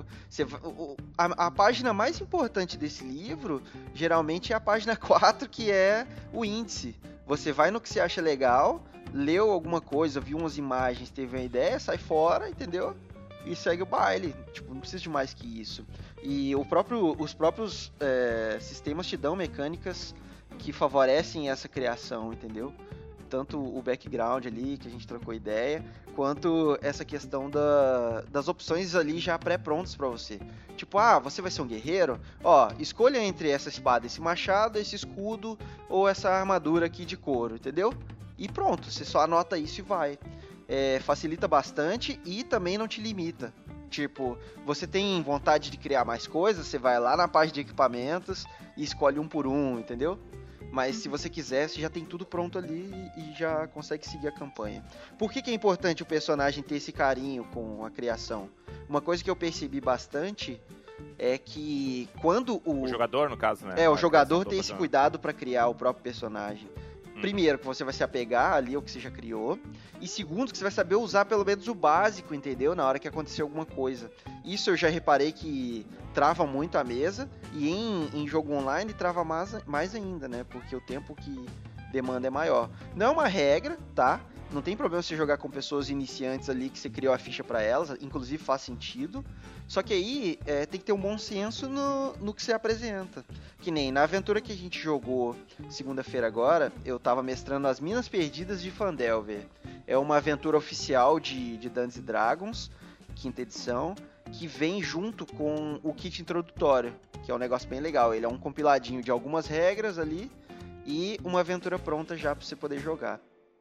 A página mais importante desse livro, geralmente é a página 4, que é o índice. Você vai no que você acha legal, leu alguma coisa, viu umas imagens, teve uma ideia, sai fora, entendeu? E segue o baile. Tipo, não precisa de mais que isso. E os próprios sistemas te dão mecânicas que favorecem essa criação, entendeu? Tanto o background ali, que a gente trocou ideia, quanto essa questão das opções ali já pré-prontas pra você. Tipo, você vai ser um guerreiro? Escolha entre essa espada, esse machado, esse escudo ou essa armadura aqui de couro, entendeu? E pronto, você só anota isso e vai. Facilita bastante e também não te limita. Tipo, você tem vontade de criar mais coisas, você vai lá na página de equipamentos e escolhe um por um, entendeu? Mas se você quiser, você já tem tudo pronto ali e já consegue seguir a campanha. Por que é importante o personagem ter esse carinho com a criação? Uma coisa que eu percebi bastante é que quando o jogador, no caso, né? O jogador tem esse cuidado para criar o próprio personagem. Primeiro, que você vai se apegar ali ao que você já criou. E segundo, que você vai saber usar pelo menos o básico, entendeu? Na hora que acontecer alguma coisa. Isso eu já reparei que trava muito a mesa. E em jogo online trava mais ainda, né? Porque o tempo que demanda é maior. Não é uma regra, tá? Não tem problema você jogar com pessoas iniciantes ali que você criou a ficha pra elas. Inclusive faz sentido. Só que aí tem que ter um bom senso no que você apresenta. Que nem na aventura que a gente jogou segunda-feira agora, eu tava mestrando As Minas Perdidas de Phandelver. É uma aventura oficial de Dungeons & Dragons, 5ª edição, que vem junto com o kit introdutório, que é um negócio bem legal. Ele é um compiladinho de algumas regras ali e uma aventura pronta já pra você poder jogar.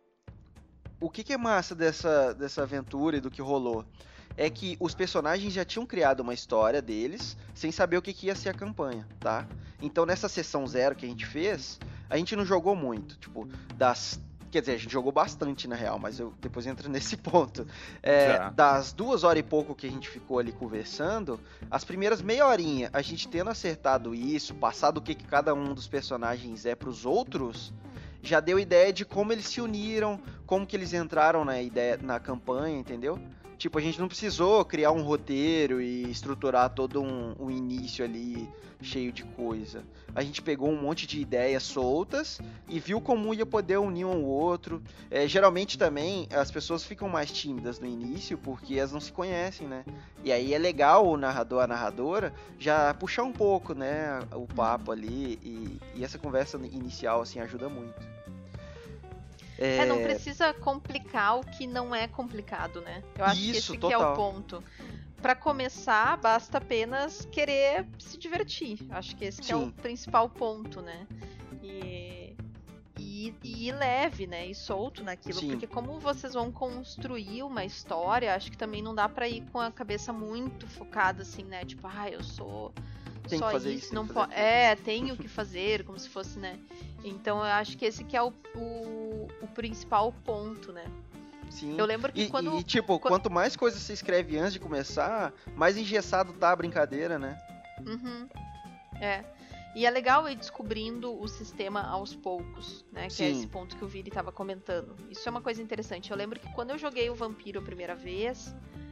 O que é massa dessa aventura e do que rolou? É que os personagens já tinham criado uma história deles, sem saber o que ia ser a campanha, tá? Então, nessa sessão 0 que a gente fez, a gente não jogou muito, tipo, quer dizer, a gente jogou bastante, na real, mas eu depois entro nesse ponto. Das 2 horas e pouco que a gente ficou ali conversando, as primeiras meia horinha, a gente tendo acertado isso, passado o que cada um dos personagens é pros outros, já deu ideia de como eles se uniram, como que eles entraram na campanha, entendeu? Tipo, a gente não precisou criar um roteiro e estruturar todo um início ali cheio de coisa. A gente pegou um monte de ideias soltas e viu como ia poder unir um ao outro. Geralmente também as pessoas ficam mais tímidas no início porque elas não se conhecem, né? E aí é legal o narrador, a narradora, já puxar um pouco, né, o papo ali e essa conversa inicial, assim, ajuda muito. Não precisa complicar o que não é complicado, né? Eu acho que esse que é o ponto. Pra começar, basta apenas querer se divertir. Acho que esse que é o principal ponto, né? E ir leve, né? E solto naquilo. Sim. Porque como vocês vão construir uma história, acho que também não dá pra ir com a cabeça muito focada, assim, né? Tipo, eu sou... Tem só que fazer isso, isso, não pode. Tenho que fazer, como se fosse, né? Então eu acho que esse que é o principal ponto, né? Sim. Eu lembro que quanto mais coisas você escreve antes de começar, mais engessado tá a brincadeira, né? Uhum. E é legal ir descobrindo o sistema aos poucos, né? Que é esse ponto que o Vili tava comentando. Isso é uma coisa interessante. Eu lembro que quando eu joguei o Vampiro a primeira vez,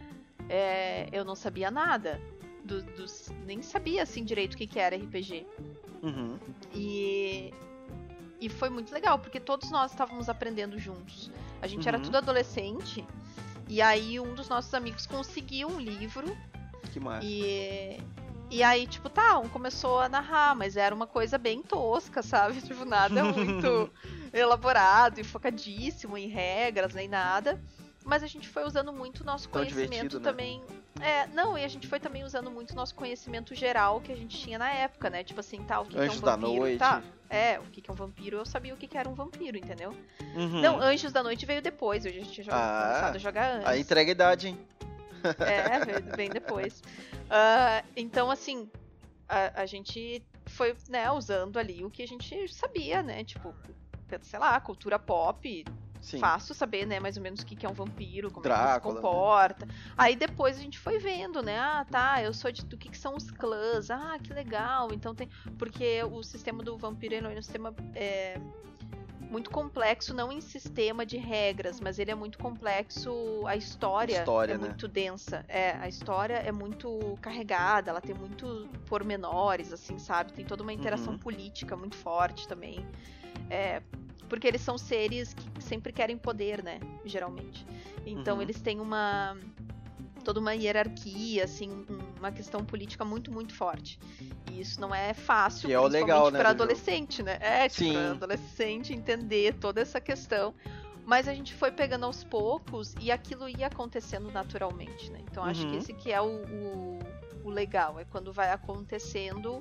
eu não sabia nada. Nem sabia assim direito o que era RPG. Uhum. E foi muito legal, porque todos nós estávamos aprendendo juntos. A gente era tudo adolescente, e aí um dos nossos amigos conseguiu um livro. Que massa. E aí, tipo, um começou a narrar, mas era uma coisa bem tosca, sabe? Tipo, nada muito elaborado e focadíssimo em regras, nem nada. Mas a gente foi usando muito o nosso conhecimento também. Né? E a gente foi também usando muito o nosso conhecimento geral que a gente tinha na época, né? Tipo assim, o que Anjos é um vampiro? Da Noite. O que é um vampiro, eu sabia o que era um vampiro, entendeu? Uhum. Não, Anjos da Noite veio depois, eu já tinha começado a jogar antes. A entrega a idade, hein? Veio bem depois. Então, assim, a gente foi, né, usando ali o que a gente sabia, né? Tipo, sei lá, cultura pop. Sim. Fácil saber, né, mais ou menos o que é um vampiro, como Drácula, ele se comporta. Né? Aí depois a gente foi vendo, né, eu sou do que são os clãs, que legal, então tem... Porque o sistema do vampiro é um sistema muito complexo, não em sistema de regras, mas ele é muito complexo, a história é muito densa. A história é muito carregada, ela tem muito pormenores, assim, sabe? Tem toda uma interação política muito forte também. Porque eles são seres que sempre querem poder, né? Geralmente. Então eles têm toda uma hierarquia, assim, uma questão política muito, muito forte. E isso não é fácil, principalmente legal, né, para adolescente, né? Sim. Para adolescente entender toda essa questão. Mas a gente foi pegando aos poucos e aquilo ia acontecendo naturalmente, né? Então acho que esse que é o legal, é quando vai acontecendo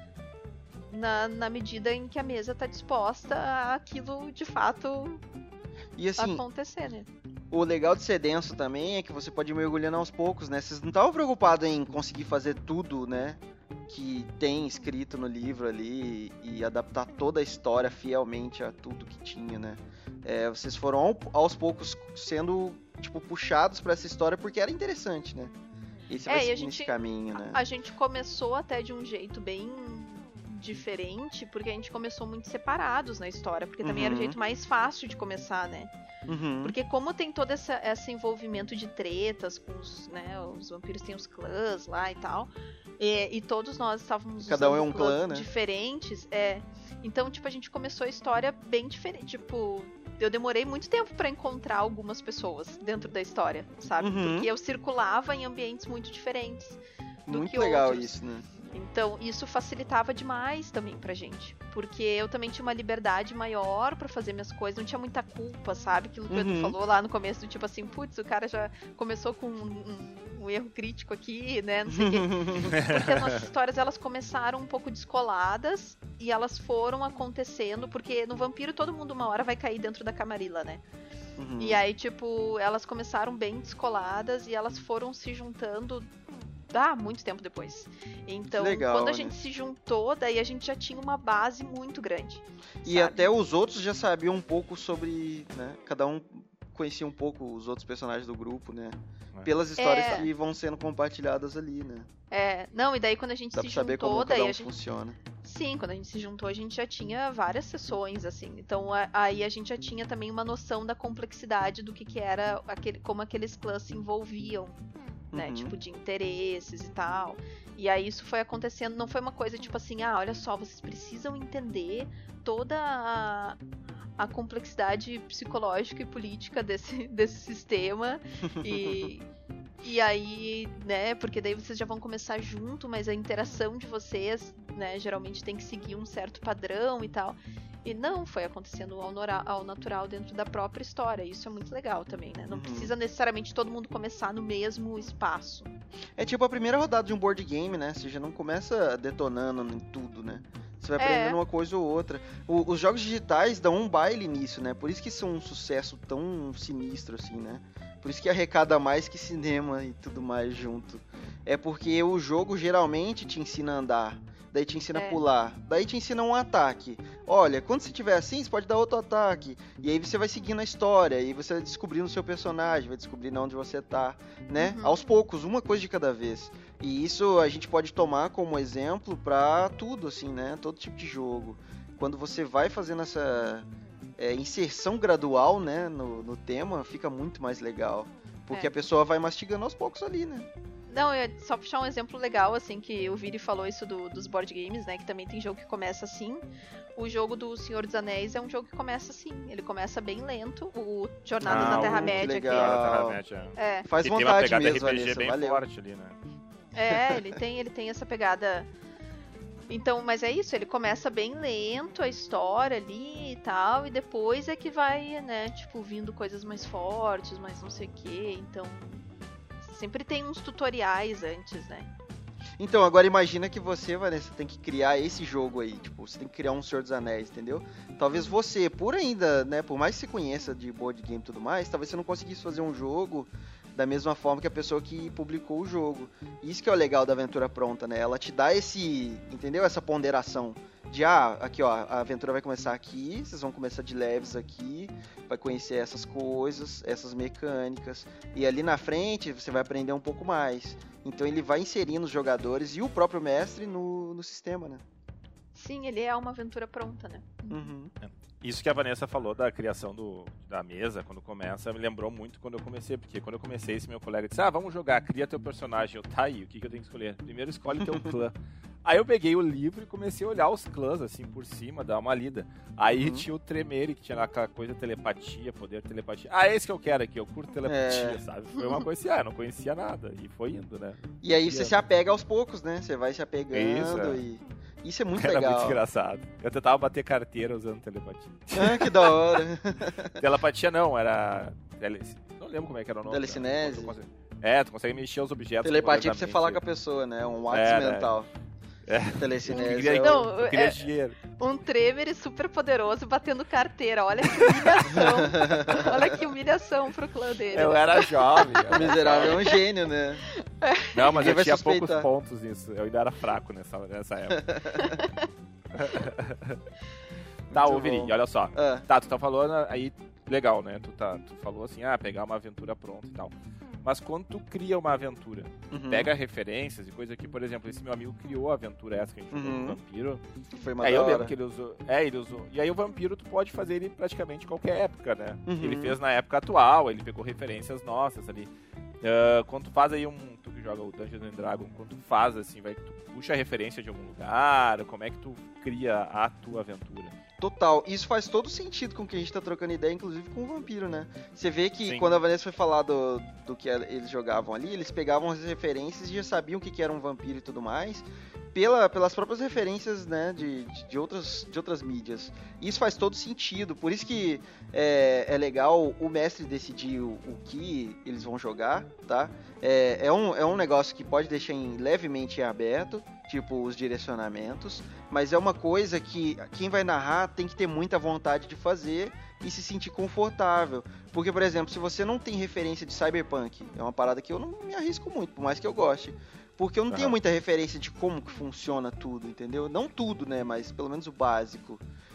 na medida em que a mesa tá disposta a aquilo de fato acontecer, né? O legal de ser denso também é que você pode ir mergulhando aos poucos, né? Vocês não estavam preocupados em conseguir fazer tudo, né? Que tem escrito no livro ali e adaptar toda a história fielmente a tudo que tinha, né? Vocês foram aos poucos sendo, tipo, puxados pra essa história porque era interessante, né? E você vai seguir nesse caminho, né? A gente começou até de um jeito bem diferente, porque a gente começou muito separados na história, porque também era o jeito mais fácil de começar, né? Porque como tem todo esse envolvimento de tretas com os vampiros têm os clãs lá e tal, e todos nós estávamos cada um é usando um clã, né? diferentes, então, tipo, a gente começou a história bem diferente, tipo, eu demorei muito tempo pra encontrar algumas pessoas dentro da história, sabe? Porque eu circulava em ambientes muito diferentes do muito que legal outros. Isso, né? Então, isso facilitava demais também pra gente. Porque eu também tinha uma liberdade maior pra fazer minhas coisas, não tinha muita culpa, sabe? Aquilo que o Edu falou lá no começo, do tipo assim, putz, o cara já começou com um erro crítico aqui, né? Não sei o quê. Porque as nossas histórias, elas começaram um pouco descoladas e elas foram acontecendo, porque no Vampiro todo mundo uma hora vai cair dentro da Camarilla, né? E aí, tipo, elas começaram bem descoladas e elas foram se juntando muito tempo depois. Então, legal, quando a né? gente se juntou, daí a gente já tinha uma base muito grande. E sabe? até os outros já sabiam um pouco sobre, né? Cada um conhecia um pouco os outros personagens do grupo, né? né? Pelas histórias que vão sendo compartilhadas ali, né? Não, e daí quando a gente Dá se pra saber juntou, como daí cada a gente... funciona. Sim, quando a gente se juntou, a gente já tinha várias sessões, assim. Então, aí a gente já tinha também uma noção da complexidade do que era, como aqueles clãs se envolviam, né? Tipo, de interesses e tal. E aí isso foi acontecendo, não foi uma coisa tipo assim, olha só, vocês precisam entender toda a complexidade psicológica e política desse sistema. E aí, né, porque daí vocês já vão começar junto, mas a interação de vocês, né, geralmente tem que seguir um certo padrão e tal. E não, foi acontecendo ao natural dentro da própria história. Isso é muito legal também, né? Não precisa necessariamente todo mundo começar no mesmo espaço. É tipo a primeira rodada de um board game, né? Você já não começa detonando em tudo, né? Você vai aprendendo uma coisa ou outra. Os jogos digitais dão um baile nisso, né? Por isso que são um sucesso tão sinistro assim, né? Por isso que arrecada mais que cinema e tudo mais junto. É porque o jogo geralmente te ensina a andar, daí te ensina a pular, daí te ensina um ataque. Olha, quando você tiver assim, você pode dar outro ataque. E aí você vai seguindo a história, e você vai descobrindo o seu personagem, vai descobrindo onde você tá, né? Aos poucos, uma coisa de cada vez. E isso a gente pode tomar como exemplo pra tudo, assim, né? Todo tipo de jogo. Quando você vai fazendo essa inserção gradual, né, no tema, fica muito mais legal. Porque a pessoa vai mastigando aos poucos ali, né? Não, só puxar um exemplo legal, assim, que o Viri falou isso dos board games, né, que também tem jogo que começa assim. O jogo do Senhor dos Anéis é um jogo que começa assim, ele começa bem lento, o Jornadas na Terra-média, que faz e vontade tem uma mesmo, RPG Vanessa, bem valeu. forte ali, né? Ele tem essa pegada. Então, mas é isso, ele começa bem lento a história ali e tal, e depois é que vai, né, tipo, vindo coisas mais fortes, mais não sei o que, então sempre tem uns tutoriais antes, né? Então, agora imagina que você, Vanessa, tem que criar esse jogo aí, tipo, você tem que criar um Senhor dos Anéis, entendeu? Talvez você, por mais que você conheça de board game e tudo mais, talvez você não conseguisse fazer um jogo da mesma forma que a pessoa que publicou o jogo. Isso que é o legal da aventura pronta, né? Ela te dá entendeu? Essa ponderação de, aqui ó, a aventura vai começar aqui, vocês vão começar de leves aqui, vai conhecer essas coisas, essas mecânicas, e ali na frente você vai aprender um pouco mais. Então ele vai inserindo os jogadores e o próprio mestre no sistema, né? Sim, ele é uma aventura pronta, né? Isso que a Vanessa falou da criação da mesa, quando começa, me lembrou muito quando eu comecei, porque quando eu comecei, esse meu colega disse, vamos jogar, cria teu personagem. Eu, tá aí, o que eu tenho que escolher? Primeiro escolhe teu clã. Aí eu peguei o livro e comecei a olhar os clãs, assim, por cima, dar uma lida. Aí tinha o Tremere, que tinha aquela coisa telepatia, poder telepatia. Esse que eu quero aqui, eu curto telepatia, sabe? Foi uma coisa assim, eu não conhecia nada, e foi indo, né? E aí você se apega aos poucos, né? Você vai se apegando Isso é muito legal. Era muito engraçado. Eu tentava bater carteira usando telepatia. Que da hora. Telepatia não, era... Não lembro como é que era o nome. Telecinese. Tu consegue mexer os objetos. Telepatia pra você falar com a pessoa, né? Um WhatsApp mental. Telecinese. Eu queria dinheiro. Um Tremere super poderoso batendo carteira. Olha que humilhação. Olha que humilhação pro clã dele. Eu era jovem. O miserável é um gênio, né? Não, mas eu tinha poucos pontos nisso. Eu ainda era fraco nessa época. Tá, ô Viri, olha só. Tá, tu tá falando aí, legal, né? Tu falou assim, pegar uma aventura pronta e tal. Mas quando tu cria uma aventura, pega referências e coisa que, por exemplo, esse meu amigo criou a aventura essa que a gente jogou no Vampiro. Foi uma eu lembro que ele usou. Ele usou. E aí o Vampiro tu pode fazer ele praticamente em qualquer época, né? Ele fez na época atual, ele pegou referências nossas ali. Quando tu faz aí tu que joga o Dungeons and Dragons, quando tu faz assim, tu puxa a referência de algum lugar, como é que tu cria a tua aventura? Total, isso faz todo sentido com o que a gente tá trocando ideia, inclusive com o Vampiro, né? Você vê que quando a Vanessa foi falar do que eles jogavam ali, eles pegavam as referências e já sabiam o que era um vampiro e tudo mais, pelas próprias referências, né, de outras mídias. Isso faz todo sentido, por isso que é legal o mestre decidir o que eles vão jogar, tá? É um negócio que pode deixar levemente em aberto, tipo os direcionamentos, mas é uma coisa que quem vai narrar tem que ter muita vontade de fazer e se sentir confortável. Porque, por exemplo, se você não tem referência de Cyberpunk, é uma parada que eu não me arrisco muito, por mais que eu goste. Porque eu não tenho muita referência de como que funciona tudo, entendeu? Não tudo, né? Mas pelo menos o básico.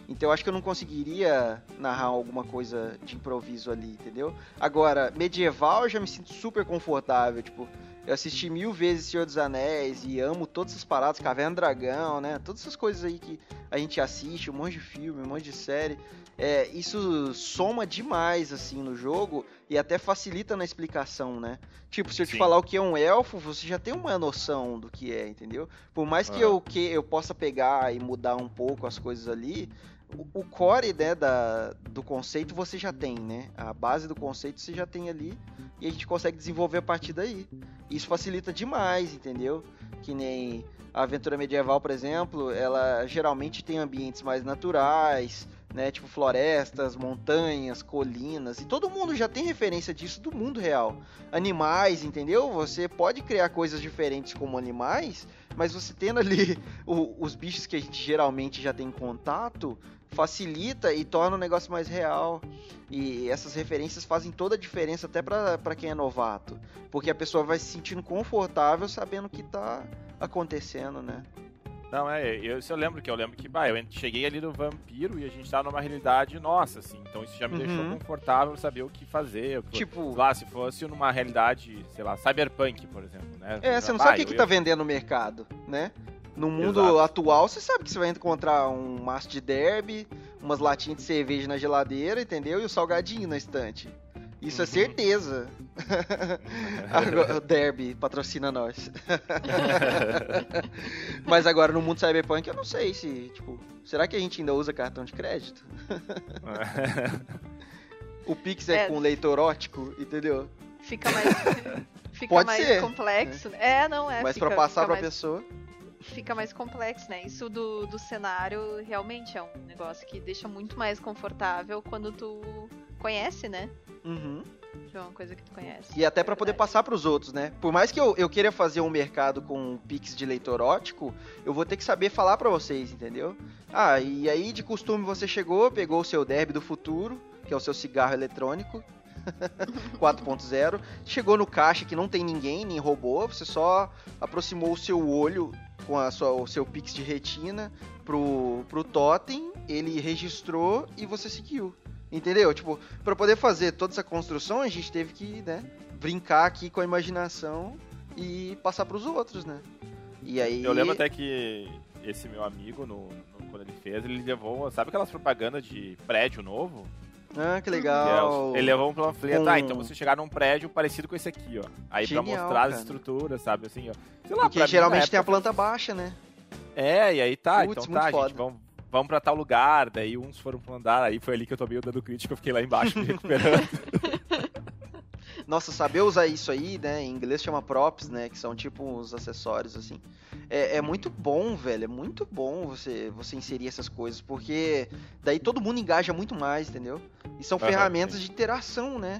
Então eu acho que eu não conseguiria narrar alguma coisa de improviso ali, entendeu? Agora, medieval eu já me sinto super confortável, tipo, eu assisti 1000 vezes Senhor dos Anéis e amo todas essas paradas, Caverna do Dragão, né? Todas essas coisas aí que a gente assiste, um monte de filme, um monte de série. Isso soma demais, assim, no jogo e até facilita na explicação, né? Tipo, se eu te falar o que é um elfo, você já tem uma noção do que é, entendeu? Por mais que eu possa pegar e mudar um pouco as coisas ali, o core, né, do conceito você já tem, né? A base do conceito você já tem ali e a gente consegue desenvolver a partir daí. Isso facilita demais, entendeu? Que nem a aventura medieval, por exemplo, ela geralmente tem ambientes mais naturais, né? Tipo florestas, montanhas, colinas, e todo mundo já tem referência disso do mundo real. Animais, entendeu? Você pode criar coisas diferentes como animais, mas você tendo ali os bichos que a gente geralmente já tem contato, facilita e torna o negócio mais real. E essas referências fazem toda a diferença até pra quem é novato, porque a pessoa vai se sentindo confortável sabendo o que tá acontecendo, né? Não, eu lembro que eu cheguei ali no Vampiro e a gente tava numa realidade nossa, assim, então isso já me deixou confortável saber o que fazer. Tipo, lá, se fosse numa realidade, sei lá, cyberpunk, por exemplo, né? Você não sabe o que tá vendendo no mercado, né? No mundo atual, você sabe que você vai encontrar um maço de derby, umas latinhas de cerveja na geladeira, entendeu? E o salgadinho na estante. Isso é certeza. Agora, o Derby patrocina nós. Mas agora no mundo cyberpunk eu não sei se, tipo, será que a gente ainda usa cartão de crédito? O Pix com leitor ótico, entendeu? Fica mais complexo. Mas pra passar pra pessoa... Fica mais complexo, né? Isso do cenário realmente é um negócio que deixa muito mais confortável quando tu conhece, né? É uma coisa que tu conhece. E até pra poder passar pros outros, né? Por mais que eu queira fazer um mercado com um Pix de leitor ótico, eu vou ter que saber falar pra vocês, entendeu? E aí de costume você chegou, pegou o seu Derby do futuro, que é o seu cigarro eletrônico, 4.0, chegou no caixa que não tem ninguém, nem robô, você só aproximou o seu olho com o seu Pix de retina pro totem, ele registrou e você seguiu. Entendeu? Tipo, pra poder fazer toda essa construção, a gente teve que, né, brincar aqui com a imaginação e passar pros outros, né? E aí... Eu lembro até que esse meu amigo, quando ele fez, ele levou, sabe aquelas propagandas de prédio novo? Que legal. Ele levou um panfleto, então você chegar num prédio parecido com esse aqui, ó. Aí genial, pra mostrar as estruturas, sabe, assim, ó. Sei lá, porque geralmente tem a planta baixa, né? E aí tá, Puts, então tá, gente, vamos pra tal lugar, daí uns foram pro andar, aí foi ali que eu tomei o dano crítico, eu fiquei lá embaixo me recuperando. Nossa, saber usar isso aí, né, em inglês chama props, né, que são tipo uns acessórios, assim. É muito bom, velho, é muito bom você inserir essas coisas, porque daí todo mundo engaja muito mais, entendeu? E são ferramentas de interação, né?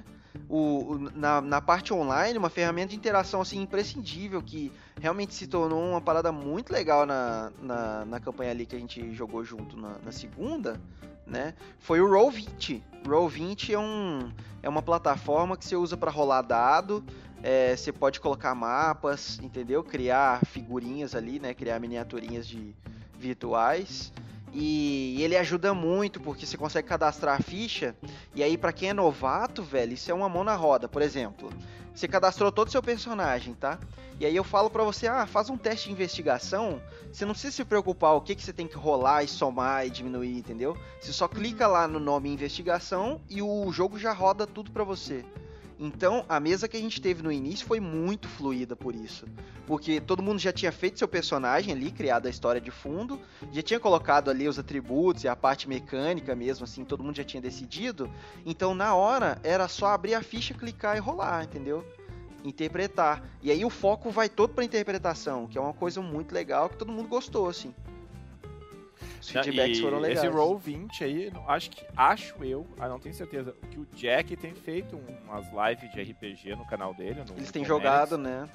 Na parte online, uma ferramenta de interação assim imprescindível que realmente se tornou uma parada muito legal na campanha ali que a gente jogou junto na segunda, né? Foi o Roll20. Roll20 é uma plataforma que você usa para rolar dado, você pode colocar mapas, entendeu? Criar figurinhas ali, né? Criar miniaturinhas virtuais. E ele ajuda muito, porque você consegue cadastrar a ficha, e aí pra quem é novato, velho, isso é uma mão na roda. Por exemplo, você cadastrou todo o seu personagem, tá? E aí eu falo pra você, faz um teste de investigação, você não precisa se preocupar o que você tem que rolar e somar e diminuir, entendeu? Você só clica lá no nome investigação e o jogo já roda tudo pra você. Então, a mesa que a gente teve no início foi muito fluida por isso. Porque todo mundo já tinha feito seu personagem ali, criado a história de fundo, já tinha colocado ali os atributos e a parte mecânica mesmo, assim, todo mundo já tinha decidido. Então, na hora, era só abrir a ficha, clicar e rolar, entendeu? Interpretar. E aí o foco vai todo pra interpretação, que é uma coisa muito legal, que todo mundo gostou, assim. Os feedbacks foram legais. Esse Roll20 aí, acho eu, não tenho certeza, que o Jack tem feito umas lives de RPG no canal dele. Eles têm jogado, né?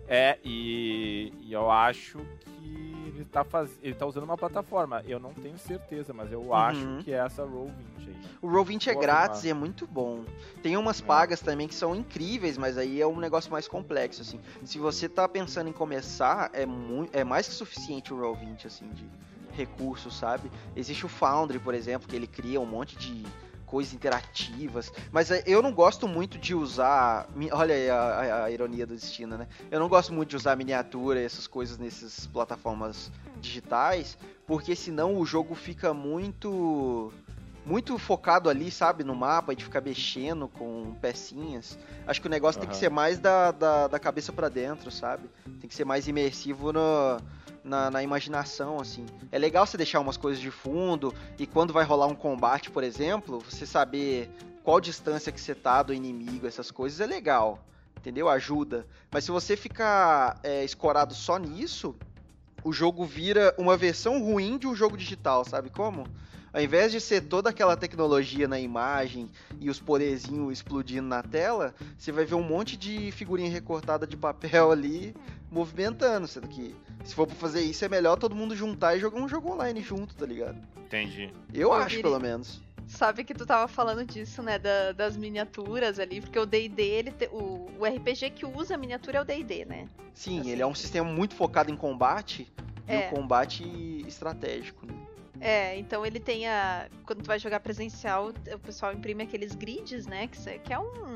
E eu acho que ele tá usando uma plataforma. Eu não tenho certeza, mas eu acho que é essa Roll20 aí. O Roll20 é grátis e é muito bom. Tem umas pagas também que são incríveis, mas aí é um negócio mais complexo, assim. Se você tá pensando em começar, é mais que suficiente o Roll20, assim, recursos, sabe? Existe o Foundry, por exemplo, que ele cria um monte de coisas interativas, mas eu não gosto muito de usar, olha aí a ironia do destino, né? Eu não gosto muito de usar miniatura e essas coisas nessas plataformas digitais, porque senão o jogo fica muito focado ali, sabe, no mapa, de ficar mexendo com pecinhas. Acho que o negócio tem que ser mais da cabeça pra dentro, sabe? Tem que ser mais imersivo na imaginação, assim. É legal você deixar umas coisas de fundo e quando vai rolar um combate, por exemplo, você saber qual distância que você tá do inimigo, essas coisas é legal, entendeu? Ajuda. Mas se você ficar escorado só nisso, o jogo vira uma versão ruim de um jogo digital, sabe como? Ao invés de ser toda aquela tecnologia na imagem e os poderzinhos explodindo na tela, você vai ver um monte de figurinha recortada de papel ali movimentando, sendo que se for pra fazer isso é melhor todo mundo juntar e jogar um jogo online junto, tá ligado? Entendi. Eu acho, pelo menos. Sabe que tu tava falando disso, né, das miniaturas ali, porque o D&D, o RPG que usa a miniatura é o D&D, né? Sim, assim, ele é um sistema muito focado em combate e um combate estratégico, né? Então ele tem quando tu vai jogar presencial, o pessoal imprime aqueles grids, né, que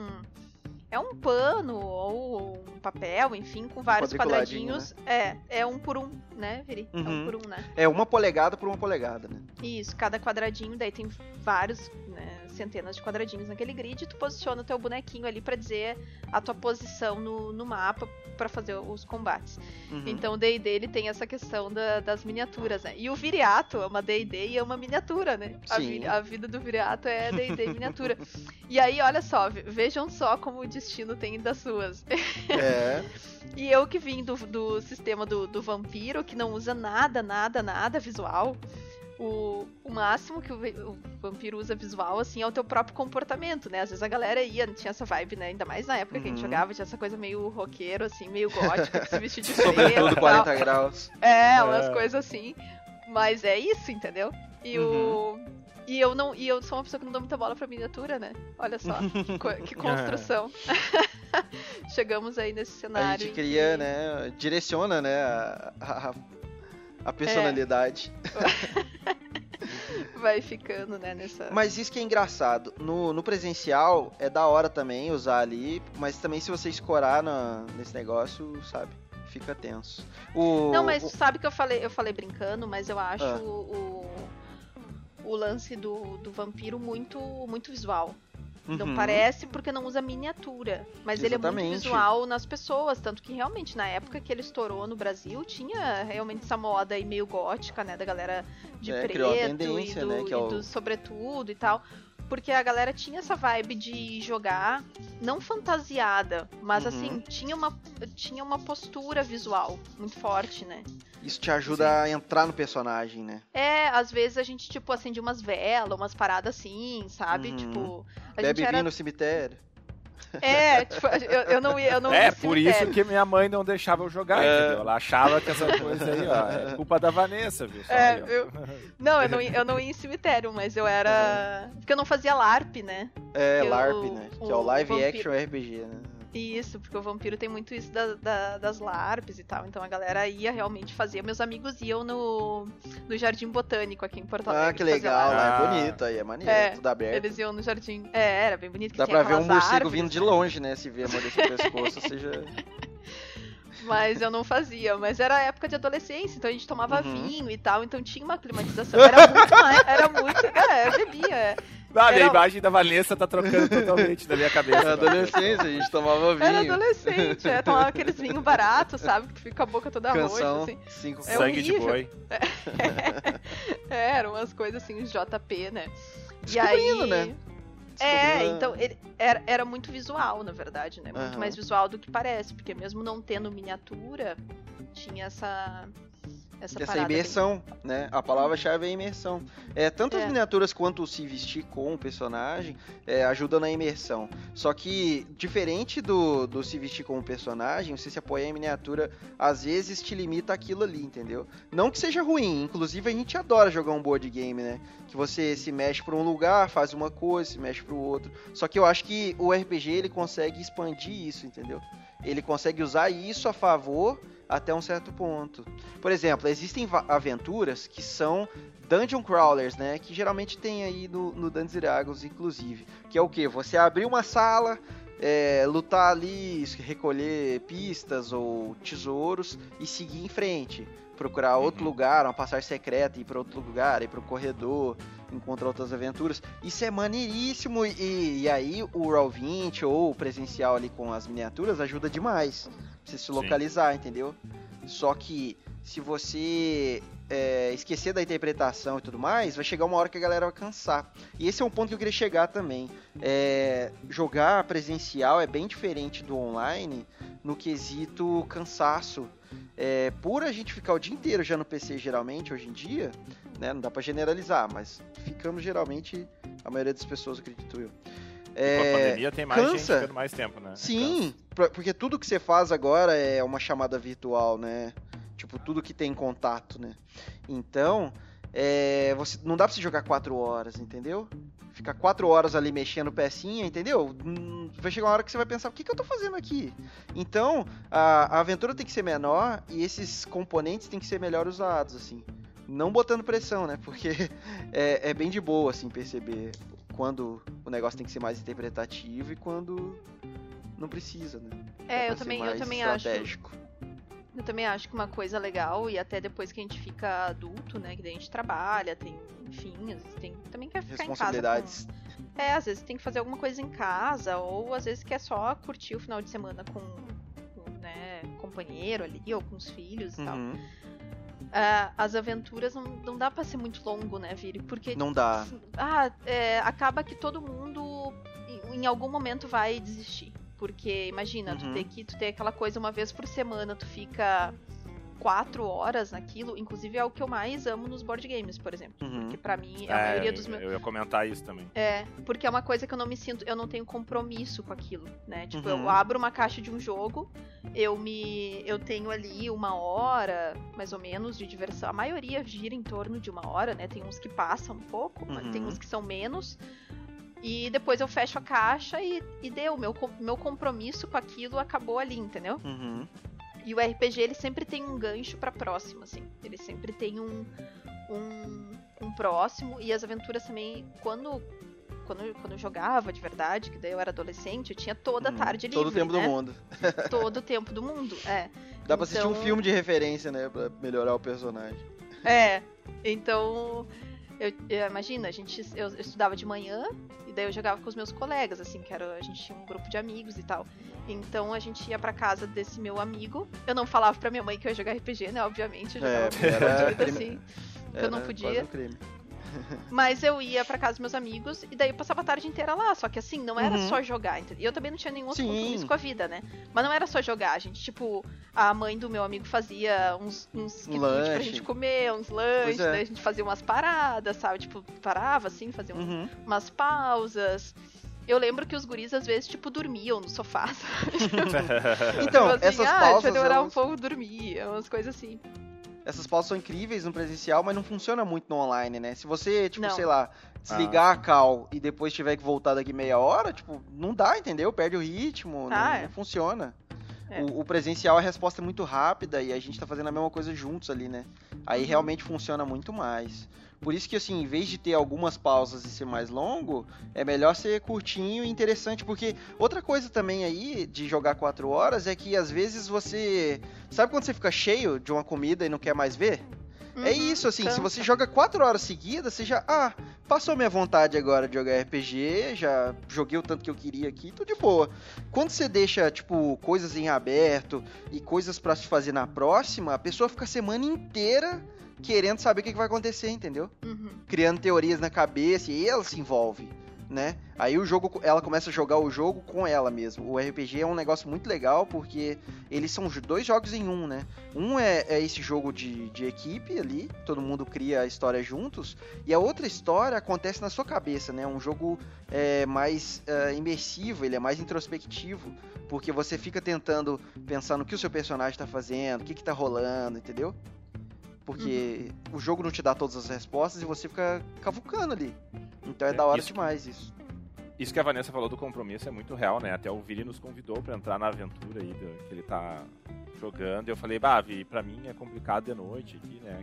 é um pano ou um papel, enfim, com vários quadradinhos. Né? É um por um, né, Viri? É um por um, né? É 1 polegada por 1 polegada, né? Isso, cada quadradinho, daí tem vários, né, centenas de quadradinhos naquele grid, e tu posiciona o teu bonequinho ali pra dizer a tua posição no mapa pra fazer os combates. Então o D&D, ele tem essa questão das miniaturas, né? E o Viriato é uma D&D e é uma miniatura, né? A vida do Viriato é D&D miniatura. E aí, olha só, vejam só como o destino tem das suas. E eu que vim do sistema do vampiro, que não usa nada visual. O máximo que o vampiro usa visual, assim, é o teu próprio comportamento, né? Às vezes a galera tinha essa vibe, né? Ainda mais na época que a gente jogava, tinha essa coisa meio roqueiro, assim, meio gótico, que se vestia de preto. Sobretudo 40 graus. Umas coisas assim. Mas é isso, entendeu? E eu sou uma pessoa que não dou muita bola pra miniatura, né? Olha só, que construção. Chegamos aí nesse cenário. A gente cria, né? Direciona, né? A personalidade. Vai ficando, né, nessa... Mas isso que é engraçado. No presencial é da hora também usar ali, mas também se você escorar nesse negócio, sabe? Fica tenso. Não, mas sabe que eu falei brincando, mas eu acho o lance do vampiro muito, muito visual. Não parece porque não usa miniatura, mas ele é muito visual nas pessoas, tanto que realmente na época que ele estourou no Brasil tinha realmente essa moda aí meio gótica, né, da galera de preto e do sobretudo e tal, porque a galera tinha essa vibe de jogar não fantasiada, mas assim, tinha uma postura visual muito forte, né? Isso te ajuda a entrar no personagem, né? Às vezes a gente, tipo, acende umas velas, umas paradas assim, sabe? Tipo, bebe vinho no cemitério. Tipo, eu não ia por isso que minha mãe não deixava eu jogar, entendeu? Ela achava que essa coisa aí, ó, é culpa da Vanessa, viu? Eu não ia em cemitério, mas eu era... Porque eu não fazia LARP, né? LARP, né? Que é o Live Action RPG, né? Isso, porque o vampiro tem muito isso das LARPs e tal. Então a galera ia realmente fazer. Meus amigos iam no Jardim Botânico aqui em Porto Alegre. Que legal, lá é bonito, aí é maneiro, tudo aberto. Eles iam no jardim. Era bem bonito. Que dá pra ver um morcego vindo de longe, né? Se vê a mão desse pescoço, seja... Mas eu não fazia, mas era época de adolescência, então a gente tomava vinho e tal, então tinha uma climatização, era muito, eu bebia. A imagem da Vanessa tá trocando totalmente da minha cabeça. Na adolescência, a gente tomava vinho. Era adolescente, tomava aqueles vinhos baratos, sabe, que fica a boca toda roxa, assim. Sangue de boi. Eram umas coisas assim, os JP, né. Descobrindo, né? Então ele era muito visual, na verdade, né? Muito mais visual do que parece, porque mesmo não tendo miniatura, tinha essa imersão, né? A palavra-chave é imersão. Tanto as miniaturas quanto o se vestir com o personagem ajudam na imersão. Só que, diferente do se vestir com o personagem, você se apoia em miniatura, às vezes te limita aquilo ali, entendeu? Não que seja ruim, inclusive a gente adora jogar um board game, né? Que você se mexe para um lugar, faz uma coisa, se mexe para o outro. Só que eu acho que o RPG ele consegue expandir isso, entendeu? Ele consegue usar isso a favor até um certo ponto. Por exemplo, existem aventuras que são dungeon crawlers, né? Que geralmente tem aí no Dungeons & Dragons, inclusive. Que é o quê? Você abrir uma sala, lutar ali, recolher pistas ou tesouros e seguir em frente. Procurar outro lugar, uma passagem secreta, ir para outro lugar, ir para o corredor, encontrar outras aventuras. Isso é maneiríssimo e aí o Roll20 ou o presencial ali com as miniaturas ajuda demais pra você se localizar, entendeu? Só que se você esquecer da interpretação e tudo mais, vai chegar uma hora que a galera vai cansar. E esse é um ponto que eu queria chegar também. Jogar presencial é bem diferente do online no quesito cansaço. Por a gente ficar o dia inteiro já no PC, geralmente, hoje em dia, né, não dá pra generalizar, mas ficamos geralmente, a maioria das pessoas, acredito eu. Com a pandemia tem mais gente ficando mais tempo, né? Sim, porque tudo que você faz agora é uma chamada virtual, né? Tipo, tudo que tem contato, né? Então, não dá pra você jogar 4 horas, entendeu? Ficar 4 horas ali mexendo pecinha, entendeu? Vai chegar uma hora que você vai pensar, o que eu tô fazendo aqui? Então, a aventura tem que ser menor e esses componentes tem que ser melhor usados, assim. Não botando pressão, né? Porque é bem de boa, assim, perceber quando o negócio tem que ser mais interpretativo e quando não precisa, né? Eu também estratégico. Eu também acho que uma coisa legal, e até depois que a gente fica adulto, né, que daí a gente trabalha, tem, enfim, às vezes também quer ficar em casa responsabilidades. às vezes tem que fazer alguma coisa em casa, ou às vezes quer só curtir o final de semana com né, companheiro ali, ou com os filhos e tal. As aventuras não dá pra ser muito longo, né, Viri? Porque não dá. acaba que todo mundo em algum momento vai desistir. Porque, imagina, tu tem aquela coisa uma vez por semana, tu fica 4 horas naquilo, inclusive é o que eu mais amo nos board games, por exemplo. Porque pra mim, a maioria dos meus... Eu ia comentar isso também. Porque é uma coisa que eu não tenho compromisso com aquilo, né? Tipo, eu abro uma caixa de um jogo, eu tenho ali 1 hora, mais ou menos, de diversão. A maioria gira em torno de 1 hora, né? Tem uns que passam um pouco, mas tem uns que são menos. E depois eu fecho a caixa e deu. Meu compromisso com aquilo acabou ali, entendeu? E o RPG, ele sempre tem um gancho pra próximo, assim. Ele sempre tem um próximo. E as aventuras também, quando eu jogava de verdade, que daí eu era adolescente, eu tinha toda a tarde livre, todo o tempo do mundo. Todo o tempo do mundo, Dá pra assistir um filme de referência, né? Pra melhorar o personagem. Então... Imagina, eu estudava de manhã e daí eu jogava com os meus colegas, assim, a gente tinha um grupo de amigos e tal. Então a gente ia pra casa desse meu amigo. Eu não falava pra minha mãe que eu ia jogar RPG, né? Obviamente, eu jogava assim, eu não podia. Quase um crime. Mas eu ia pra casa dos meus amigos e daí eu passava a tarde inteira lá. Só que assim, não era só jogar. E eu também não tinha nenhum outro compromisso com a vida, né? Mas não era só jogar. A gente, tipo, a mãe do meu amigo fazia uns quitutes pra gente comer, uns lanches. Daí a gente fazia umas paradas, sabe? Tipo, parava assim, fazia umas pausas. Eu lembro que os guris, às vezes, tipo, dormiam no sofá, sabe? Então, tipo, assim, essas pausas... a gente vai demorar um pouco dormir, umas coisas assim. Essas pausas são incríveis no presencial, mas não funciona muito no online, né? Se você, tipo, sei lá, desligar a call e depois tiver que voltar daqui meia hora, tipo, não dá, entendeu? Perde o ritmo, não funciona. O presencial, a resposta é muito rápida e a gente tá fazendo a mesma coisa juntos ali, né? Aí realmente funciona muito mais. Por isso que, assim, em vez de ter algumas pausas e ser mais longo, é melhor ser curtinho e interessante, porque outra coisa também aí de jogar 4 horas é que às vezes você... Sabe quando você fica cheio de uma comida e não quer mais ver? É isso, assim, se você joga 4 horas seguidas, você já... passou minha vontade agora de jogar RPG, já joguei o tanto que eu queria aqui, tudo de boa. Quando você deixa, tipo, coisas em aberto e coisas pra se fazer na próxima, a pessoa fica a semana inteira querendo saber o que vai acontecer, entendeu? Criando teorias na cabeça e ela se envolve, né? Aí ela começa a jogar o jogo com ela mesmo. O RPG é um negócio muito legal porque eles são 2 jogos em um, né? Um é esse jogo de equipe ali, todo mundo cria a história juntos, e a outra história acontece na sua cabeça, né? Um jogo mais imersivo, ele é mais introspectivo, porque você fica tentando pensar no que o seu personagem tá fazendo, o que tá rolando, entendeu? Porque o jogo não te dá todas as respostas e você fica cavucando ali. Então é da hora demais isso. Isso que a Vanessa falou do compromisso é muito real, né? Até o Vini nos convidou pra entrar na aventura aí que ele tá jogando. E eu falei, Vi, pra mim é complicado de noite aqui, né?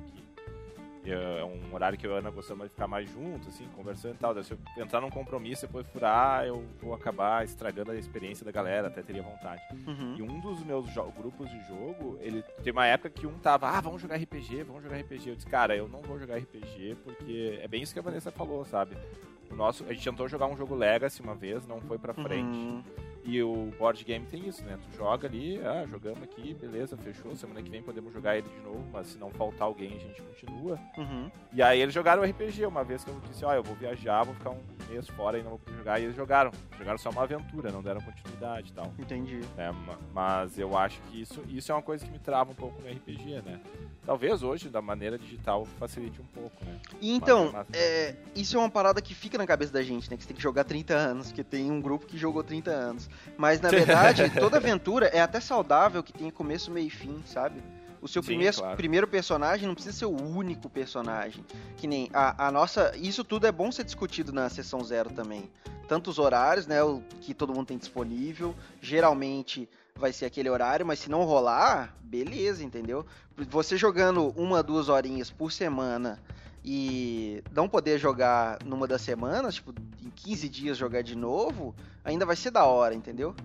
É um horário que eu e a Ana gostamos de ficar mais juntos, assim, conversando e tal. Se eu entrar num compromisso e depois furar, eu vou acabar estragando a experiência da galera, até teria vontade. E um dos meus grupos de jogo, ele tem uma época que um tava, vamos jogar RPG. Eu disse, cara, eu não vou jogar RPG, porque é bem isso que a Vanessa falou, sabe? A gente tentou jogar um jogo Legacy uma vez, não foi pra frente. E o board game tem isso, né? Tu joga ali, jogamos aqui, beleza, fechou. Semana que vem podemos jogar ele de novo, mas se não faltar alguém, a gente continua. E aí eles jogaram RPG uma vez que eu disse, eu vou viajar, vou ficar um mês fora e não vou poder jogar. E eles jogaram só uma aventura, não deram continuidade e tal. Entendi. Mas eu acho que isso é uma coisa que me trava um pouco no RPG, né? Talvez hoje, da maneira digital, facilite um pouco, né? E então, isso é uma parada que fica na cabeça da gente, né? Que você tem que jogar 30 anos, porque tem um grupo que jogou 30 anos. Mas, na verdade, toda aventura é até saudável que tenha começo, meio e fim, sabe? O seu primeiro personagem não precisa ser o único personagem. Que nem a nossa... Isso tudo é bom ser discutido na sessão 0 também. Tanto os horários, né? O que todo mundo tem disponível. Geralmente vai ser aquele horário, mas se não rolar, beleza, entendeu? Você jogando 1 a 2 horinhas por semana e não poder jogar numa das semanas, tipo, em 15 dias jogar de novo, ainda vai ser da hora, entendeu?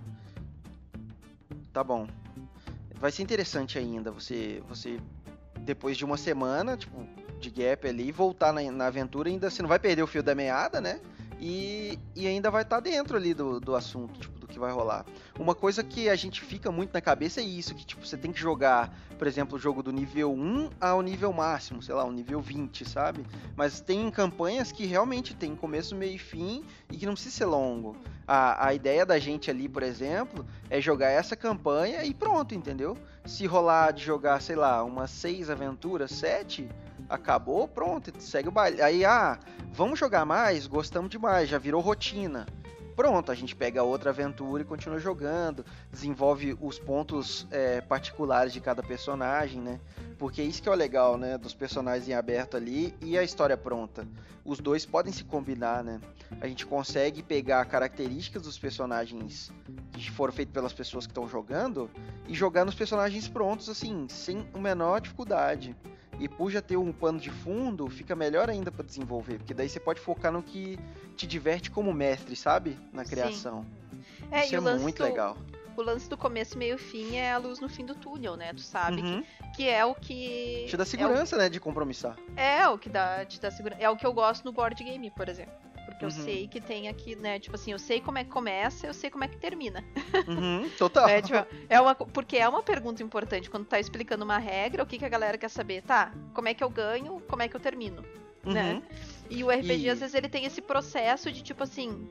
Tá bom. Vai ser interessante ainda você depois de uma semana, tipo, de gap ali, voltar na aventura, ainda você não vai perder o fio da meada, né? E ainda vai estar dentro ali do assunto, tipo, do que vai rolar. Uma coisa que a gente fica muito na cabeça é isso, que tipo, você tem que jogar, por exemplo, o jogo do nível 1 ao nível máximo, sei lá, o nível 20, sabe? Mas tem campanhas que realmente tem começo, meio e fim e que não precisa ser longo. A ideia da gente ali, por exemplo, é jogar essa campanha e pronto, entendeu? Se rolar de jogar, sei lá, umas 6 aventuras, 7... acabou, pronto, segue o baile. Aí, vamos jogar mais? Gostamos demais, já virou rotina. Pronto, a gente pega outra aventura e continua jogando, desenvolve os pontos particulares de cada personagem, né? Porque isso que é o legal, né? Dos personagens em aberto ali e a história pronta. Os dois podem se combinar, né? A gente consegue pegar características dos personagens que foram feitos pelas pessoas que estão jogando e jogar nos personagens prontos, assim, sem a menor dificuldade. E por já ter um pano de fundo, fica melhor ainda para desenvolver, porque daí você pode focar no que te diverte como mestre, sabe? Na criação. Sim. Isso é muito legal. O lance do começo, meio e fim é a luz no fim do túnel, né? Tu sabe que é o que... Te dá segurança, né? De compromissar. É o que te dá segurança. É o que eu gosto no board game, por exemplo. Porque eu sei que tem aqui, né? Tipo assim, eu sei como é que começa, eu sei como é que termina. Total. Porque é uma pergunta importante. Quando tá explicando uma regra, o que a galera quer saber? Tá, como é que eu ganho, como é que eu termino? Né? E o RPG, às vezes, ele tem esse processo de, tipo assim...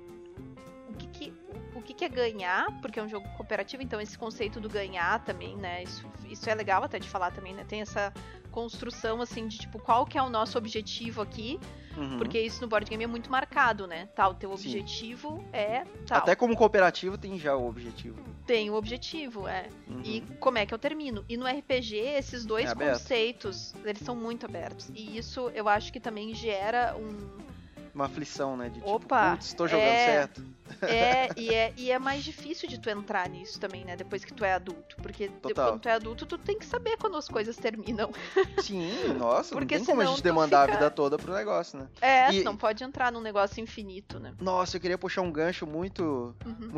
O que é ganhar? Porque é um jogo cooperativo, então esse conceito do ganhar também, né? Isso é legal até de falar também, né? Tem essa construção, assim, de tipo, qual que é o nosso objetivo aqui? Porque isso no board game é muito marcado, né? Tá, o teu objetivo é tal. Até como cooperativo tem já o objetivo. Tem o objetivo, E como é que eu termino? E no RPG, esses dois conceitos, eles são muito abertos. E isso, eu acho que também gera uma aflição, né? De tipo, putz, tô jogando certo. E é mais difícil de tu entrar nisso também, né? Depois que tu é adulto. Porque quando tu é adulto, tu tem que saber quando as coisas terminam. Sim, nossa, porque não tem como a gente demandar a vida toda pro negócio, né? Tu não pode entrar num negócio infinito, né? Nossa, eu queria puxar um gancho muito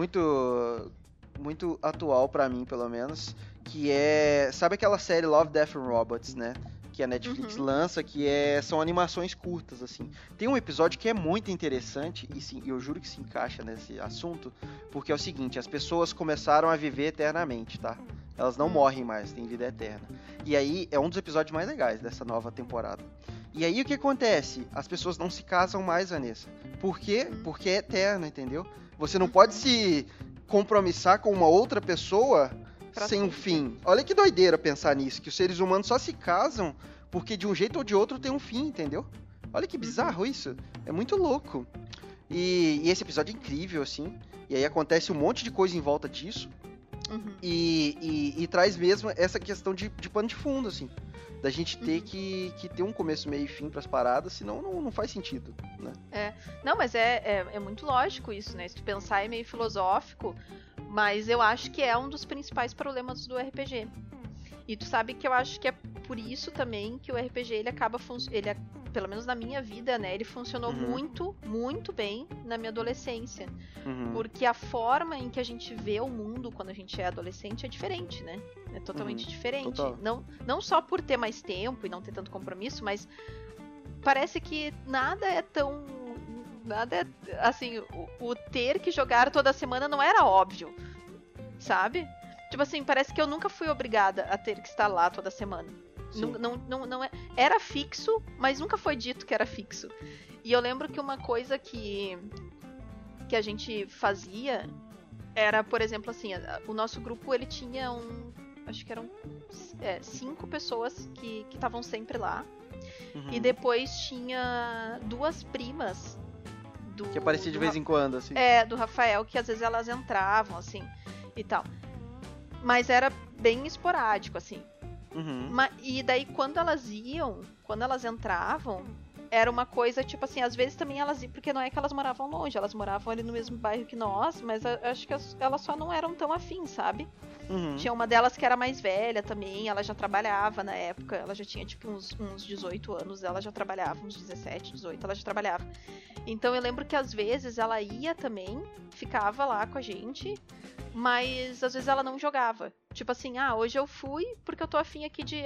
atual pra mim, pelo menos, que é... Sabe aquela série Love, Death and Robots, né? Que a Netflix lança, que são animações curtas, assim. Tem um episódio que é muito interessante, e sim, eu juro que se encaixa nesse assunto, porque é o seguinte, as pessoas começaram a viver eternamente, tá? Elas não morrem mais, têm vida eterna. E aí, é um dos episódios mais legais dessa nova temporada. E aí, o que acontece? As pessoas não se casam mais, Vanessa. Por quê? Porque é eterno, entendeu? Você não pode se compromissar com uma outra pessoa... sem um fim. Olha que doideira pensar nisso, que os seres humanos só se casam porque de um jeito ou de outro tem um fim, entendeu? Olha que bizarro isso. É muito louco. E esse episódio é incrível, assim. E aí acontece um monte de coisa em volta disso. E traz mesmo essa questão de pano de fundo, assim. Da gente ter que ter um começo, meio e fim pras paradas, senão não faz sentido, né? Não, mas é muito lógico isso, né? Se tu pensar é meio filosófico, mas eu acho que é um dos principais problemas do RPG. E tu sabe que eu acho que é por isso também que o RPG, ele acaba pelo menos na minha vida, né? Ele funcionou muito, muito bem na minha adolescência. Porque a forma em que a gente vê o mundo quando a gente é adolescente é diferente, né? É totalmente diferente. Total. Não só por ter mais tempo e não ter tanto compromisso, mas parece que nada é assim, o ter que jogar toda semana não era óbvio, sabe? Tipo assim, parece que eu nunca fui obrigada a ter que estar lá toda semana. Não era fixo, mas nunca foi dito que era fixo. E eu lembro que uma coisa que a gente fazia era, por exemplo, assim, o nosso grupo, ele tinha acho que eram 5 pessoas que estavam sempre lá. E depois tinha 2 primas que aparecia de vez em quando, assim. Do Rafael, que às vezes elas entravam, assim, e tal. Mas era bem esporádico, assim. E daí, quando elas entravam, era uma coisa, tipo assim, às vezes também elas iam, porque não é que elas moravam longe, elas moravam ali no mesmo bairro que nós, mas acho que elas só não eram tão afins, sabe? Tinha uma delas que era mais velha também, ela já trabalhava na época, ela já tinha tipo uns 18 anos, ela já trabalhava, uns 17, 18, ela já trabalhava. Então eu lembro que às vezes ela ia também, ficava lá com a gente, mas às vezes ela não jogava. Tipo assim, hoje eu fui porque eu tô afim aqui de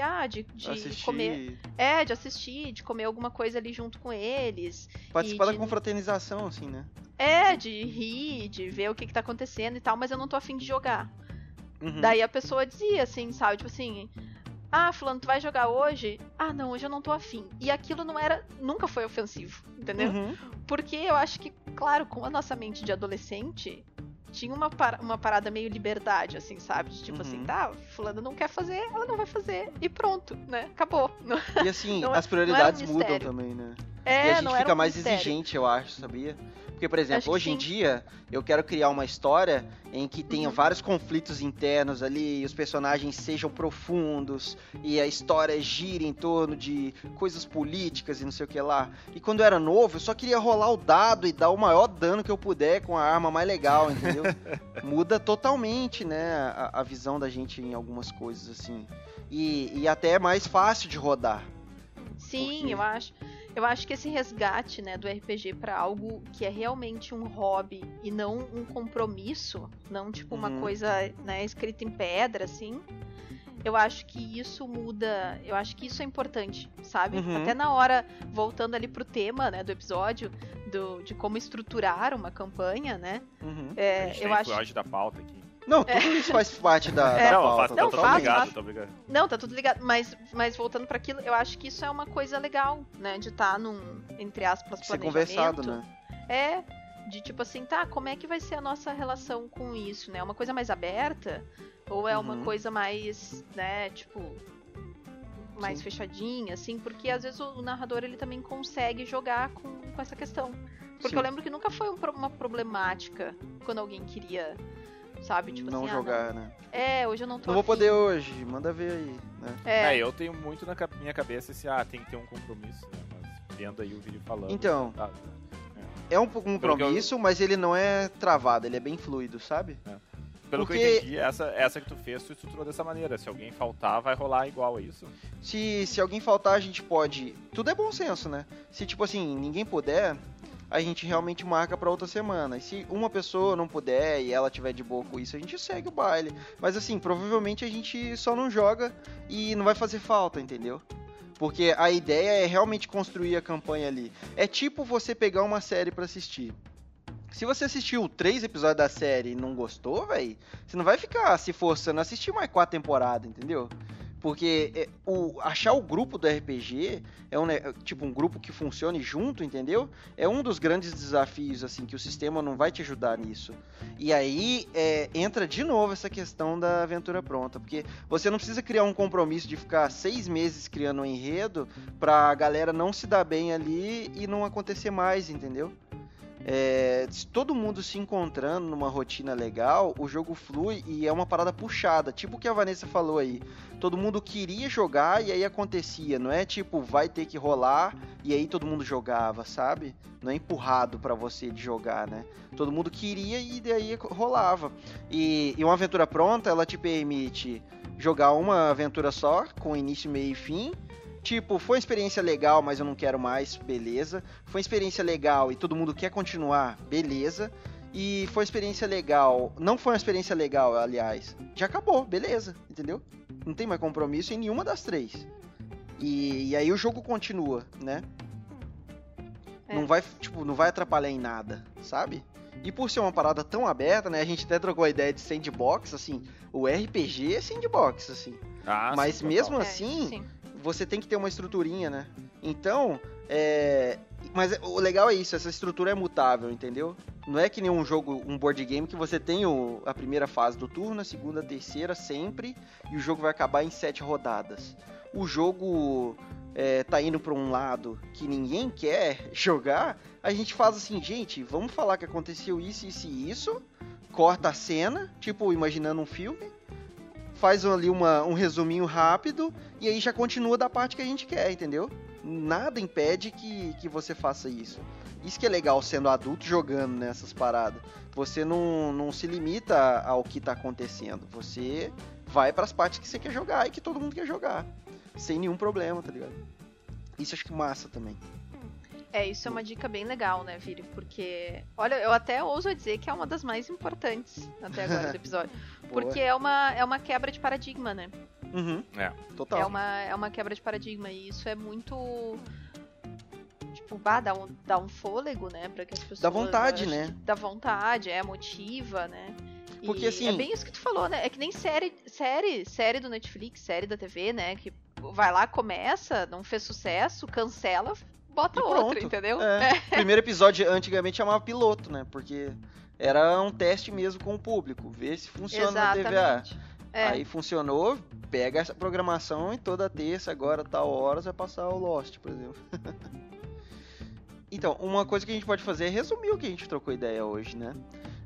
comer. De assistir, de comer alguma coisa ali junto com eles. Participar da confraternização, assim, né? De rir, de ver o que tá acontecendo e tal, mas eu não tô afim de jogar. Daí a pessoa dizia assim, sabe, tipo assim, fulano, tu vai jogar hoje? Não, hoje eu não tô afim. E aquilo nunca foi ofensivo, entendeu? Porque eu acho que, claro, com a nossa mente de adolescente, tinha uma parada meio liberdade, assim, sabe? De, tipo assim, fulano não quer fazer, ela não vai fazer, e pronto, né? Acabou. E assim, as prioridades mudam também, né? E a gente fica mais exigente, eu acho, sabia? Porque, por exemplo, hoje em dia, eu quero criar uma história em que tenha vários conflitos internos ali, e os personagens sejam profundos, e a história gira em torno de coisas políticas e não sei o que lá. E quando eu era novo, eu só queria rolar o dado e dar o maior dano que eu puder com a arma mais legal, entendeu? Muda totalmente, né, a visão da gente em algumas coisas, assim. E até é mais fácil de rodar. Sim, porque... Eu acho que esse resgate, né, do RPG para algo que é realmente um hobby e não um compromisso, não tipo uma coisa, né, escrita em pedra, assim, eu acho que isso muda, eu acho que isso é importante, sabe? Até na hora, voltando ali pro tema, né, do episódio, de como estruturar uma campanha, né? Eu acho que foge da pauta aqui. Não, tudo isso faz parte da pauta. Tô ligado. Não, tá tudo ligado. Mas voltando pra aquilo, eu acho que isso é uma coisa legal, né? De estar num, entre aspas, planejamento. Ser conversado, né? De tipo assim, como é que vai ser a nossa relação com isso, né? É uma coisa mais aberta? Ou é uma coisa mais, né, tipo, mais fechadinha, assim? Porque às vezes o narrador, ele também consegue jogar com essa questão. Porque eu lembro que nunca foi uma problemática quando alguém queria... Sabe? Tipo não assim, jogar, né? Hoje eu não tô Não vou poder hoje, manda ver aí, né? Eu tenho muito na minha cabeça esse, tem que ter um compromisso, né? Mas vendo aí o vídeo falando... Então, é um compromisso, mas ele não é travado, ele é bem fluido, sabe? Pelo que eu entendi, essa que tu fez, tu estruturou dessa maneira. Se alguém faltar, vai rolar igual a isso? Se alguém faltar, a gente pode... Tudo é bom senso, né? Se, tipo assim, ninguém puder... a gente realmente marca pra outra semana. E se uma pessoa não puder e ela tiver de boa com isso, a gente segue o baile. Mas assim, provavelmente a gente só não joga e não vai fazer falta, entendeu? Porque a ideia é realmente construir a campanha ali. É tipo você pegar uma série pra assistir. Se você assistiu 3 episódios da série e não gostou, velho, você não vai ficar se forçando a assistir mais 4 temporadas, entendeu? Porque achar o grupo do RPG tipo um grupo que funcione junto, entendeu? É um dos grandes desafios, assim, que o sistema não vai te ajudar nisso. E aí entra de novo essa questão da aventura pronta, porque você não precisa criar um compromisso de ficar 6 meses criando um enredo pra galera não se dar bem ali e não acontecer mais, entendeu? se todo mundo se encontrando numa rotina legal, o jogo flui e é uma parada puxada, tipo o que a Vanessa falou aí. Todo mundo queria jogar e aí acontecia, não é tipo, vai ter que rolar e aí todo mundo jogava, sabe? Não é empurrado pra você de jogar, né? Todo mundo queria e daí rolava. E uma aventura pronta, ela te permite jogar uma aventura só, com início, meio e fim. Tipo, foi uma experiência legal, mas eu não quero mais, beleza. Foi uma experiência legal e todo mundo quer continuar, beleza. E foi uma experiência legal, não foi uma experiência legal, aliás, já acabou, beleza, entendeu? Não tem mais compromisso em nenhuma das três. E aí o jogo continua, né? Não vai atrapalhar em nada, sabe? E por ser uma parada tão aberta, né? A gente até trocou a ideia de sandbox, assim. O RPG é sandbox, assim. Mas sim, mesmo assim, você tem que ter uma estruturinha, né? Então, mas o legal é isso, essa estrutura é mutável, entendeu? Não é que nem um jogo, um board game que você tem a primeira fase do turno, a segunda, a terceira, sempre, e o jogo vai acabar em 7 rodadas. O jogo tá indo para um lado que ninguém quer jogar, a gente faz assim, gente, vamos falar que aconteceu isso, isso e isso, corta a cena, tipo, imaginando um filme, faz ali um resuminho rápido, e aí já continua da parte que a gente quer, entendeu? Nada impede que você faça isso. Isso que é legal sendo adulto jogando nessas paradas. Você não se limita ao que tá acontecendo. Você vai pras partes que você quer jogar e que todo mundo quer jogar. Sem nenhum problema, tá ligado? Isso acho que massa também. Isso é uma dica bem legal, né, Viri? Porque, olha, eu até ouso dizer que é uma das mais importantes até agora do episódio. Porque é uma quebra de paradigma, né? Uhum. Total. É uma quebra de paradigma e isso é muito... Tipo, dá um fôlego, né? Pra que as pessoas... Dá vontade, né? Dá vontade, motiva, né? Porque, assim... É bem isso que tu falou, né? É que nem série do Netflix, série da TV, né? Que vai lá, começa, não fez sucesso, cancela, bota outra, entendeu? O primeiro episódio antigamente chamava piloto, né? Porque era um teste mesmo com o público, ver se funciona na TVA. Aí funcionou, pega essa programação e toda terça, agora, tal horas, vai passar o Lost, por exemplo. Então, uma coisa que a gente pode fazer é resumir o que a gente trocou ideia hoje, né?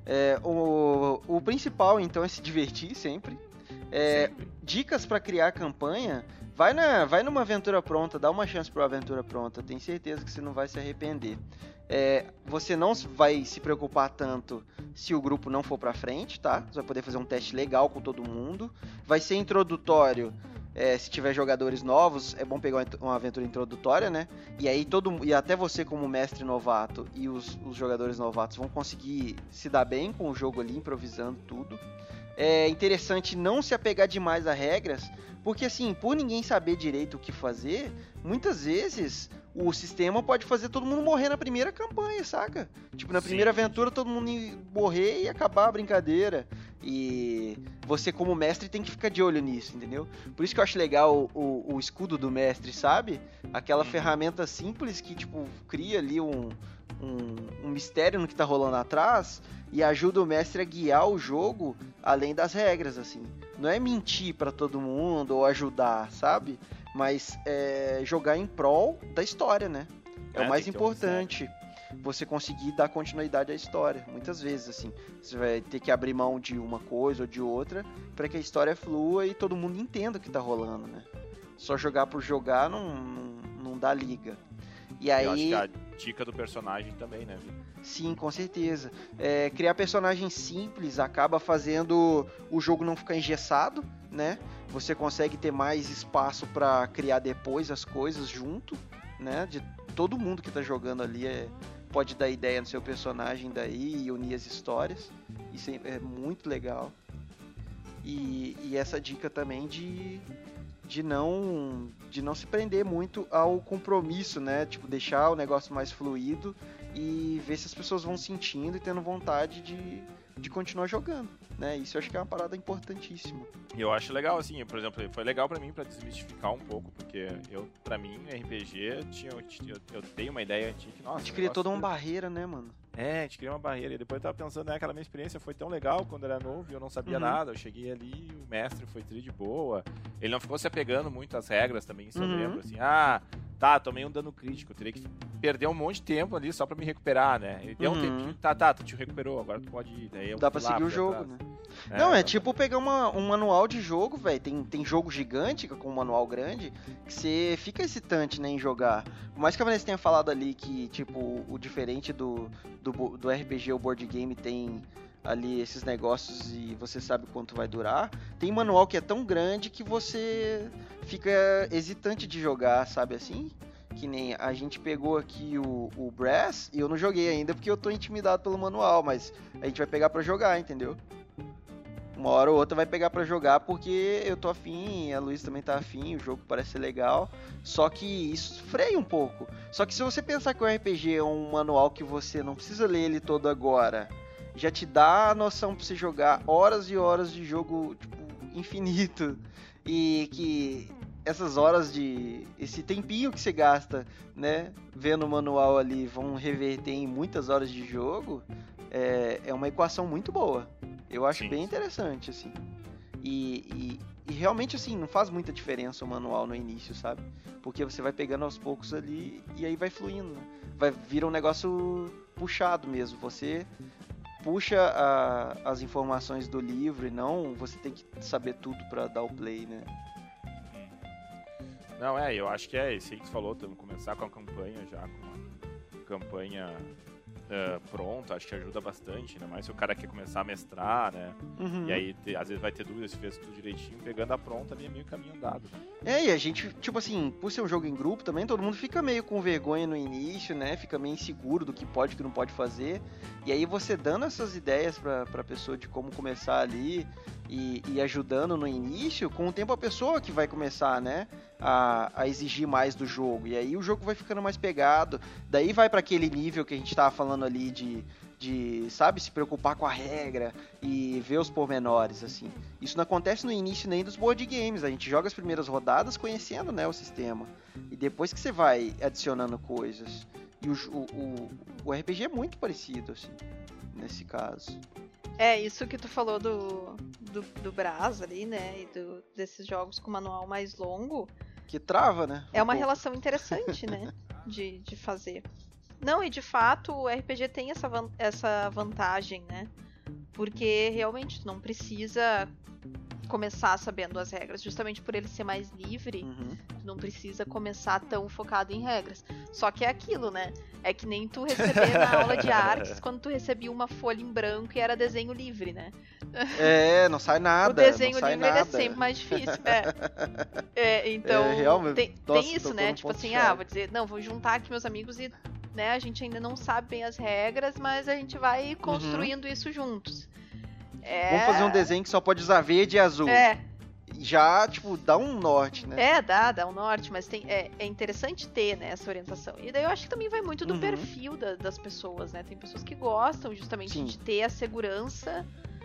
O principal, então, é se divertir sempre. Dicas para criar campanha. Vai numa aventura pronta, dá uma chance para uma aventura pronta. Tenho certeza que você não vai se arrepender. Você não vai se preocupar tanto se o grupo não for para frente, tá? Você vai poder fazer um teste legal com todo mundo. Vai ser introdutório. Se tiver jogadores novos, é bom pegar uma aventura introdutória, né? E aí e até você como mestre novato e os jogadores novatos vão conseguir se dar bem com o jogo ali, improvisando tudo. É interessante não se apegar demais a regras, porque assim, por ninguém saber direito o que fazer, muitas vezes o sistema pode fazer todo mundo morrer na primeira campanha, saca? Tipo, na primeira aventura todo mundo morrer e acabar a brincadeira. E você como mestre tem que ficar de olho nisso, entendeu? Por isso que eu acho legal o escudo do mestre, sabe? Aquela ferramenta simples que, tipo, cria ali um mistério no que tá rolando atrás e ajuda o mestre a guiar o jogo além das regras, assim. Não é mentir pra todo mundo ou ajudar, sabe? Mas jogar em prol da história, né? É o mais importante. Você conseguir dar continuidade à história. Muitas vezes, assim, você vai ter que abrir mão de uma coisa ou de outra para que a história flua e todo mundo entenda o que tá rolando, né? Só jogar por jogar não dá liga. E aí... Eu acho que a dica do personagem também, né, Vitor? Sim, com certeza. Criar personagens simples acaba fazendo o jogo não ficar engessado, né? Você consegue ter mais espaço para criar depois as coisas junto, né? De todo mundo que tá jogando ali pode dar ideia no seu personagem daí e unir as histórias. Isso é muito legal. E essa dica também de não se prender muito ao compromisso, né? Tipo, deixar o negócio mais fluido e ver se as pessoas vão sentindo e tendo vontade de continuar jogando, né? Isso eu acho que é uma parada importantíssima. E eu acho legal, assim, por exemplo, foi legal pra mim pra desmistificar um pouco, porque pra mim, RPG, eu tenho uma ideia antiga que, nossa... A gente cria toda uma barreira, né, mano? A gente cria uma barreira, e depois eu tava pensando, aquela minha experiência foi tão legal quando eu era novo e eu não sabia nada, eu cheguei ali, o mestre foi tri de boa, ele não ficou se apegando muito às regras também, isso eu lembro, assim, tomei um dano crítico, eu teria que perder um monte de tempo ali só pra me recuperar, né? Ele deu um tempinho, tu te recuperou, agora tu pode ir. Daí dá pra seguir o jogo, né? Não, é tipo pegar um manual de jogo, velho. Tem jogo gigante com um manual grande que você fica excitante, né, em jogar. Por mais que a Vanessa tenha falado ali que, tipo, o diferente do RPG, o board game tem ali esses negócios e você sabe quanto vai durar. Tem manual que é tão grande que você fica hesitante de jogar, sabe assim? Que nem a gente pegou aqui o Brass e eu não joguei ainda porque eu tô intimidado pelo manual, mas a gente vai pegar pra jogar, entendeu? Uma hora ou outra vai pegar pra jogar porque eu tô afim, a Luísa também tá afim, o jogo parece ser legal, só que isso freia um pouco. Só que se você pensar que o RPG é um manual que você não precisa ler ele todo agora, já te dá a noção pra você jogar horas e horas de jogo, tipo, infinito. E que essas horas esse tempinho que você gasta, né, vendo o manual ali, vão reverter em muitas horas de jogo, é uma equação muito boa. Eu acho bem interessante, assim. E realmente, assim, não faz muita diferença o manual no início, sabe? Porque você vai pegando aos poucos ali e aí vai fluindo, né? Vai virar um negócio puxado mesmo. Você puxa as informações do livro e não você tem que saber tudo pra dar o play, né? Não, eu acho que isso aí que tu falou, começar com a campanha já, com a campanha pronta, acho que ajuda bastante, ainda mais se o cara quer começar a mestrar, né? E aí, às vezes vai ter dúvida se fez tudo direitinho, pegando a pronta ali é meio caminho andado, né? E a gente, tipo assim, por ser um jogo em grupo também, todo mundo fica meio com vergonha no início, né? Fica meio inseguro do que pode e que não pode fazer. E aí você dando essas ideias pra pessoa de como começar ali e ajudando no início, com o tempo a pessoa que vai começar, né? A exigir mais do jogo. E aí o jogo vai ficando mais pegado. Daí vai pra aquele nível que a gente tava falando ali de, sabe, se preocupar com a regra e ver os pormenores, assim. Isso não acontece no início nem dos board games. A gente joga as primeiras rodadas conhecendo, né, o sistema. E depois que você vai adicionando coisas. E o RPG é muito parecido, assim, nesse caso. Isso que tu falou do Brás ali, né, e desses jogos com manual mais longo. Que trava, né? É uma relação interessante, né, de fazer. Não, e de fato o RPG tem essa vantagem, né, porque realmente tu não precisa começar sabendo as regras, justamente por ele ser mais livre, tu não precisa começar tão focado em regras. Só que é aquilo, né? É que nem tu receber na aula de artes, quando tu recebia uma folha em branco e era desenho livre, né? Não sai nada. O desenho livre ele é sempre mais difícil. Então, tem isso, né? Tipo assim, vou dizer, não, vou juntar aqui meus amigos e, né, a gente ainda não sabe bem as regras, mas a gente vai construindo isso juntos. Vamos fazer um desenho que só pode usar verde e azul. Já, tipo, dá um norte, né? Dá um norte, mas é interessante ter, né, essa orientação. E daí eu acho que também vai muito do perfil das pessoas, né? Tem pessoas que gostam justamente de ter a segurança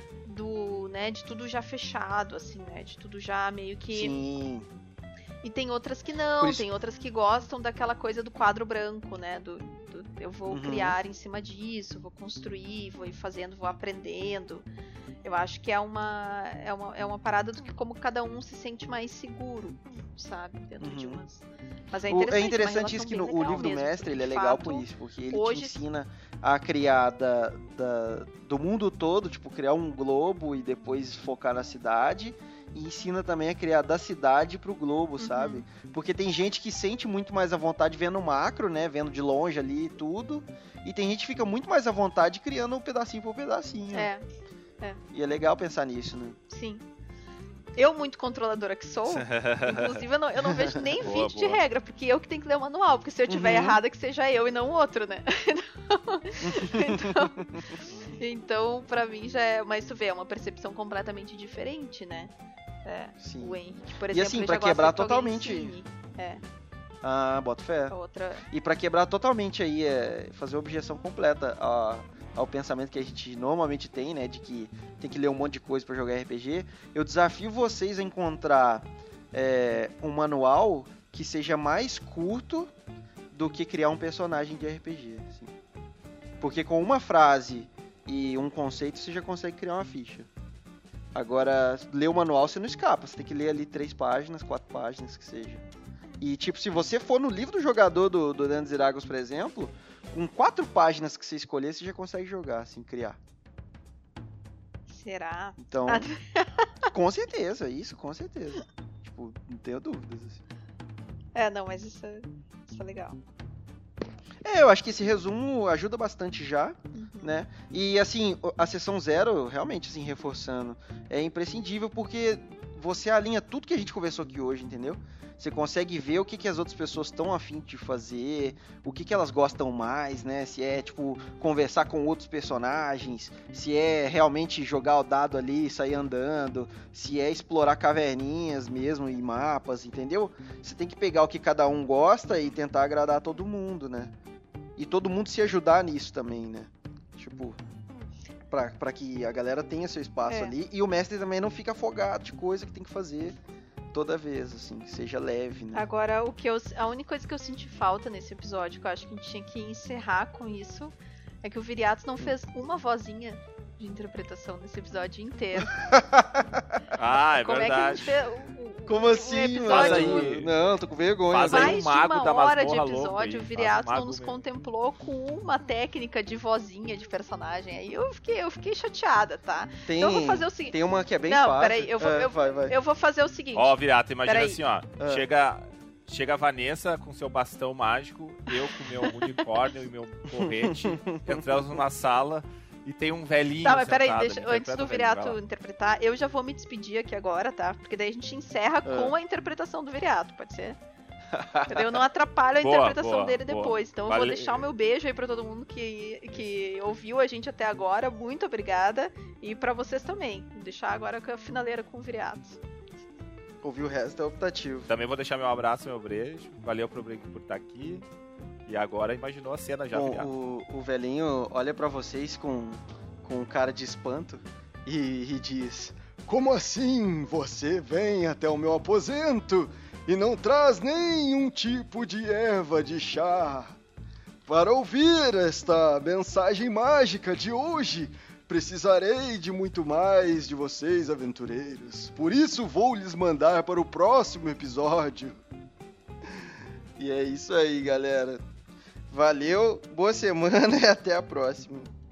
de tudo já fechado, assim, né? De tudo já meio que... Sim. E tem outras que não, tem outras que gostam daquela coisa do quadro branco, né? Eu vou criar em cima disso, vou construir, vou ir fazendo, vou aprendendo. Eu acho que é uma parada do que como cada um se sente mais seguro, sabe? Dentro de umas... Mas é interessante isso que o livro do mestre, ele é legal por isso, porque ele te ensina a criar do mundo todo, tipo, criar um globo e depois focar na cidade. E ensina também a criar da cidade pro globo, sabe? Porque tem gente que sente muito mais à vontade vendo o macro, né? Vendo de longe ali e tudo. E tem gente que fica muito mais à vontade criando um pedacinho por pedacinho. E é legal pensar nisso, né? Sim. Eu, muito controladora que sou, inclusive eu não vejo nem vídeo de regra, porque eu que tenho que ler o manual, porque se eu tiver errada, que seja eu e não o outro, né? Então, pra mim já é... Mas tu vê, é uma percepção completamente diferente, né? Sim. O Henrique, por exemplo, e assim, pra quebrar totalmente... boto fé. E pra quebrar totalmente aí, fazer objeção completa ao pensamento que a gente normalmente tem, né, de que tem que ler um monte de coisa pra jogar RPG, eu desafio vocês a encontrar um manual que seja mais curto do que criar um personagem de RPG, assim. Porque com uma frase e um conceito você já consegue criar uma ficha. Agora, ler o manual você não escapa, você tem que ler ali 3 páginas, 4 páginas que seja. E, tipo, se você for no livro do jogador do Dungeons & Dragons, por exemplo, com 4 páginas que você escolher, você já consegue jogar, assim, criar. Será? Então, com certeza, isso, com certeza. Tipo, não tenho dúvidas, assim. Não, mas isso é legal. Eu acho que esse resumo ajuda bastante já, né? E, assim, a sessão 0, realmente, assim, reforçando, é imprescindível porque você alinha tudo que a gente conversou aqui hoje, entendeu? Você consegue ver o que as outras pessoas estão a fim de fazer, o que elas gostam mais, né? Se é, tipo, conversar com outros personagens, se é realmente jogar o dado ali e sair andando, se é explorar caverninhas mesmo e mapas, entendeu? Você tem que pegar o que cada um gosta e tentar agradar todo mundo, né? E todo mundo se ajudar nisso também, né? Tipo, pra que a galera tenha seu espaço ali e o mestre também não fica afogado de coisa que tem que fazer toda vez, assim, seja leve, né? Agora, a única coisa que eu senti falta nesse episódio, que eu acho que a gente tinha que encerrar com isso, é que o Viriato não fez uma vozinha de interpretação nesse episódio inteiro. É Como verdade. é que a gente fez Como assim, episódio mano? Não, tô com vergonha. Faz aí mais um mago de uma da hora de masmorra louco episódio, aí, o Viriato faz um não nos mago contemplou com uma técnica de vozinha de personagem. Aí eu fiquei chateada, tá? Então eu vou fazer o seguinte. Tem uma que é bem Não, fácil. peraí, eu vou fazer o seguinte. Ó, Viriato, imagina Peraí. assim, ó. Chega a Vanessa com seu bastão mágico, eu com meu unicórnio e meu porrete, entramos numa sala e tem um velhinho. Tá, mas peraí, sentado, antes do Viriato interpretar, eu já vou me despedir aqui agora, tá? Porque daí a gente encerra com a interpretação do Viriato, pode ser? Eu não atrapalho a interpretação dele depois. Então eu vou deixar o meu beijo aí pra todo mundo que ouviu a gente até agora. Muito obrigada. E pra vocês também. Vou deixar agora com a finaleira com o Viriato. Ouvir o resto é optativo. Também vou deixar meu abraço, meu beijo. Valeu por estar aqui. E agora imaginou a cena já. Bom, o velhinho olha pra vocês com cara de espanto e diz: como assim você vem até o meu aposento e não traz nenhum tipo de erva de chá? Para ouvir esta mensagem mágica de hoje, precisarei de muito mais de vocês, aventureiros. Por isso vou lhes mandar para o próximo episódio. E é isso aí, galera. Valeu, boa semana e até a próxima.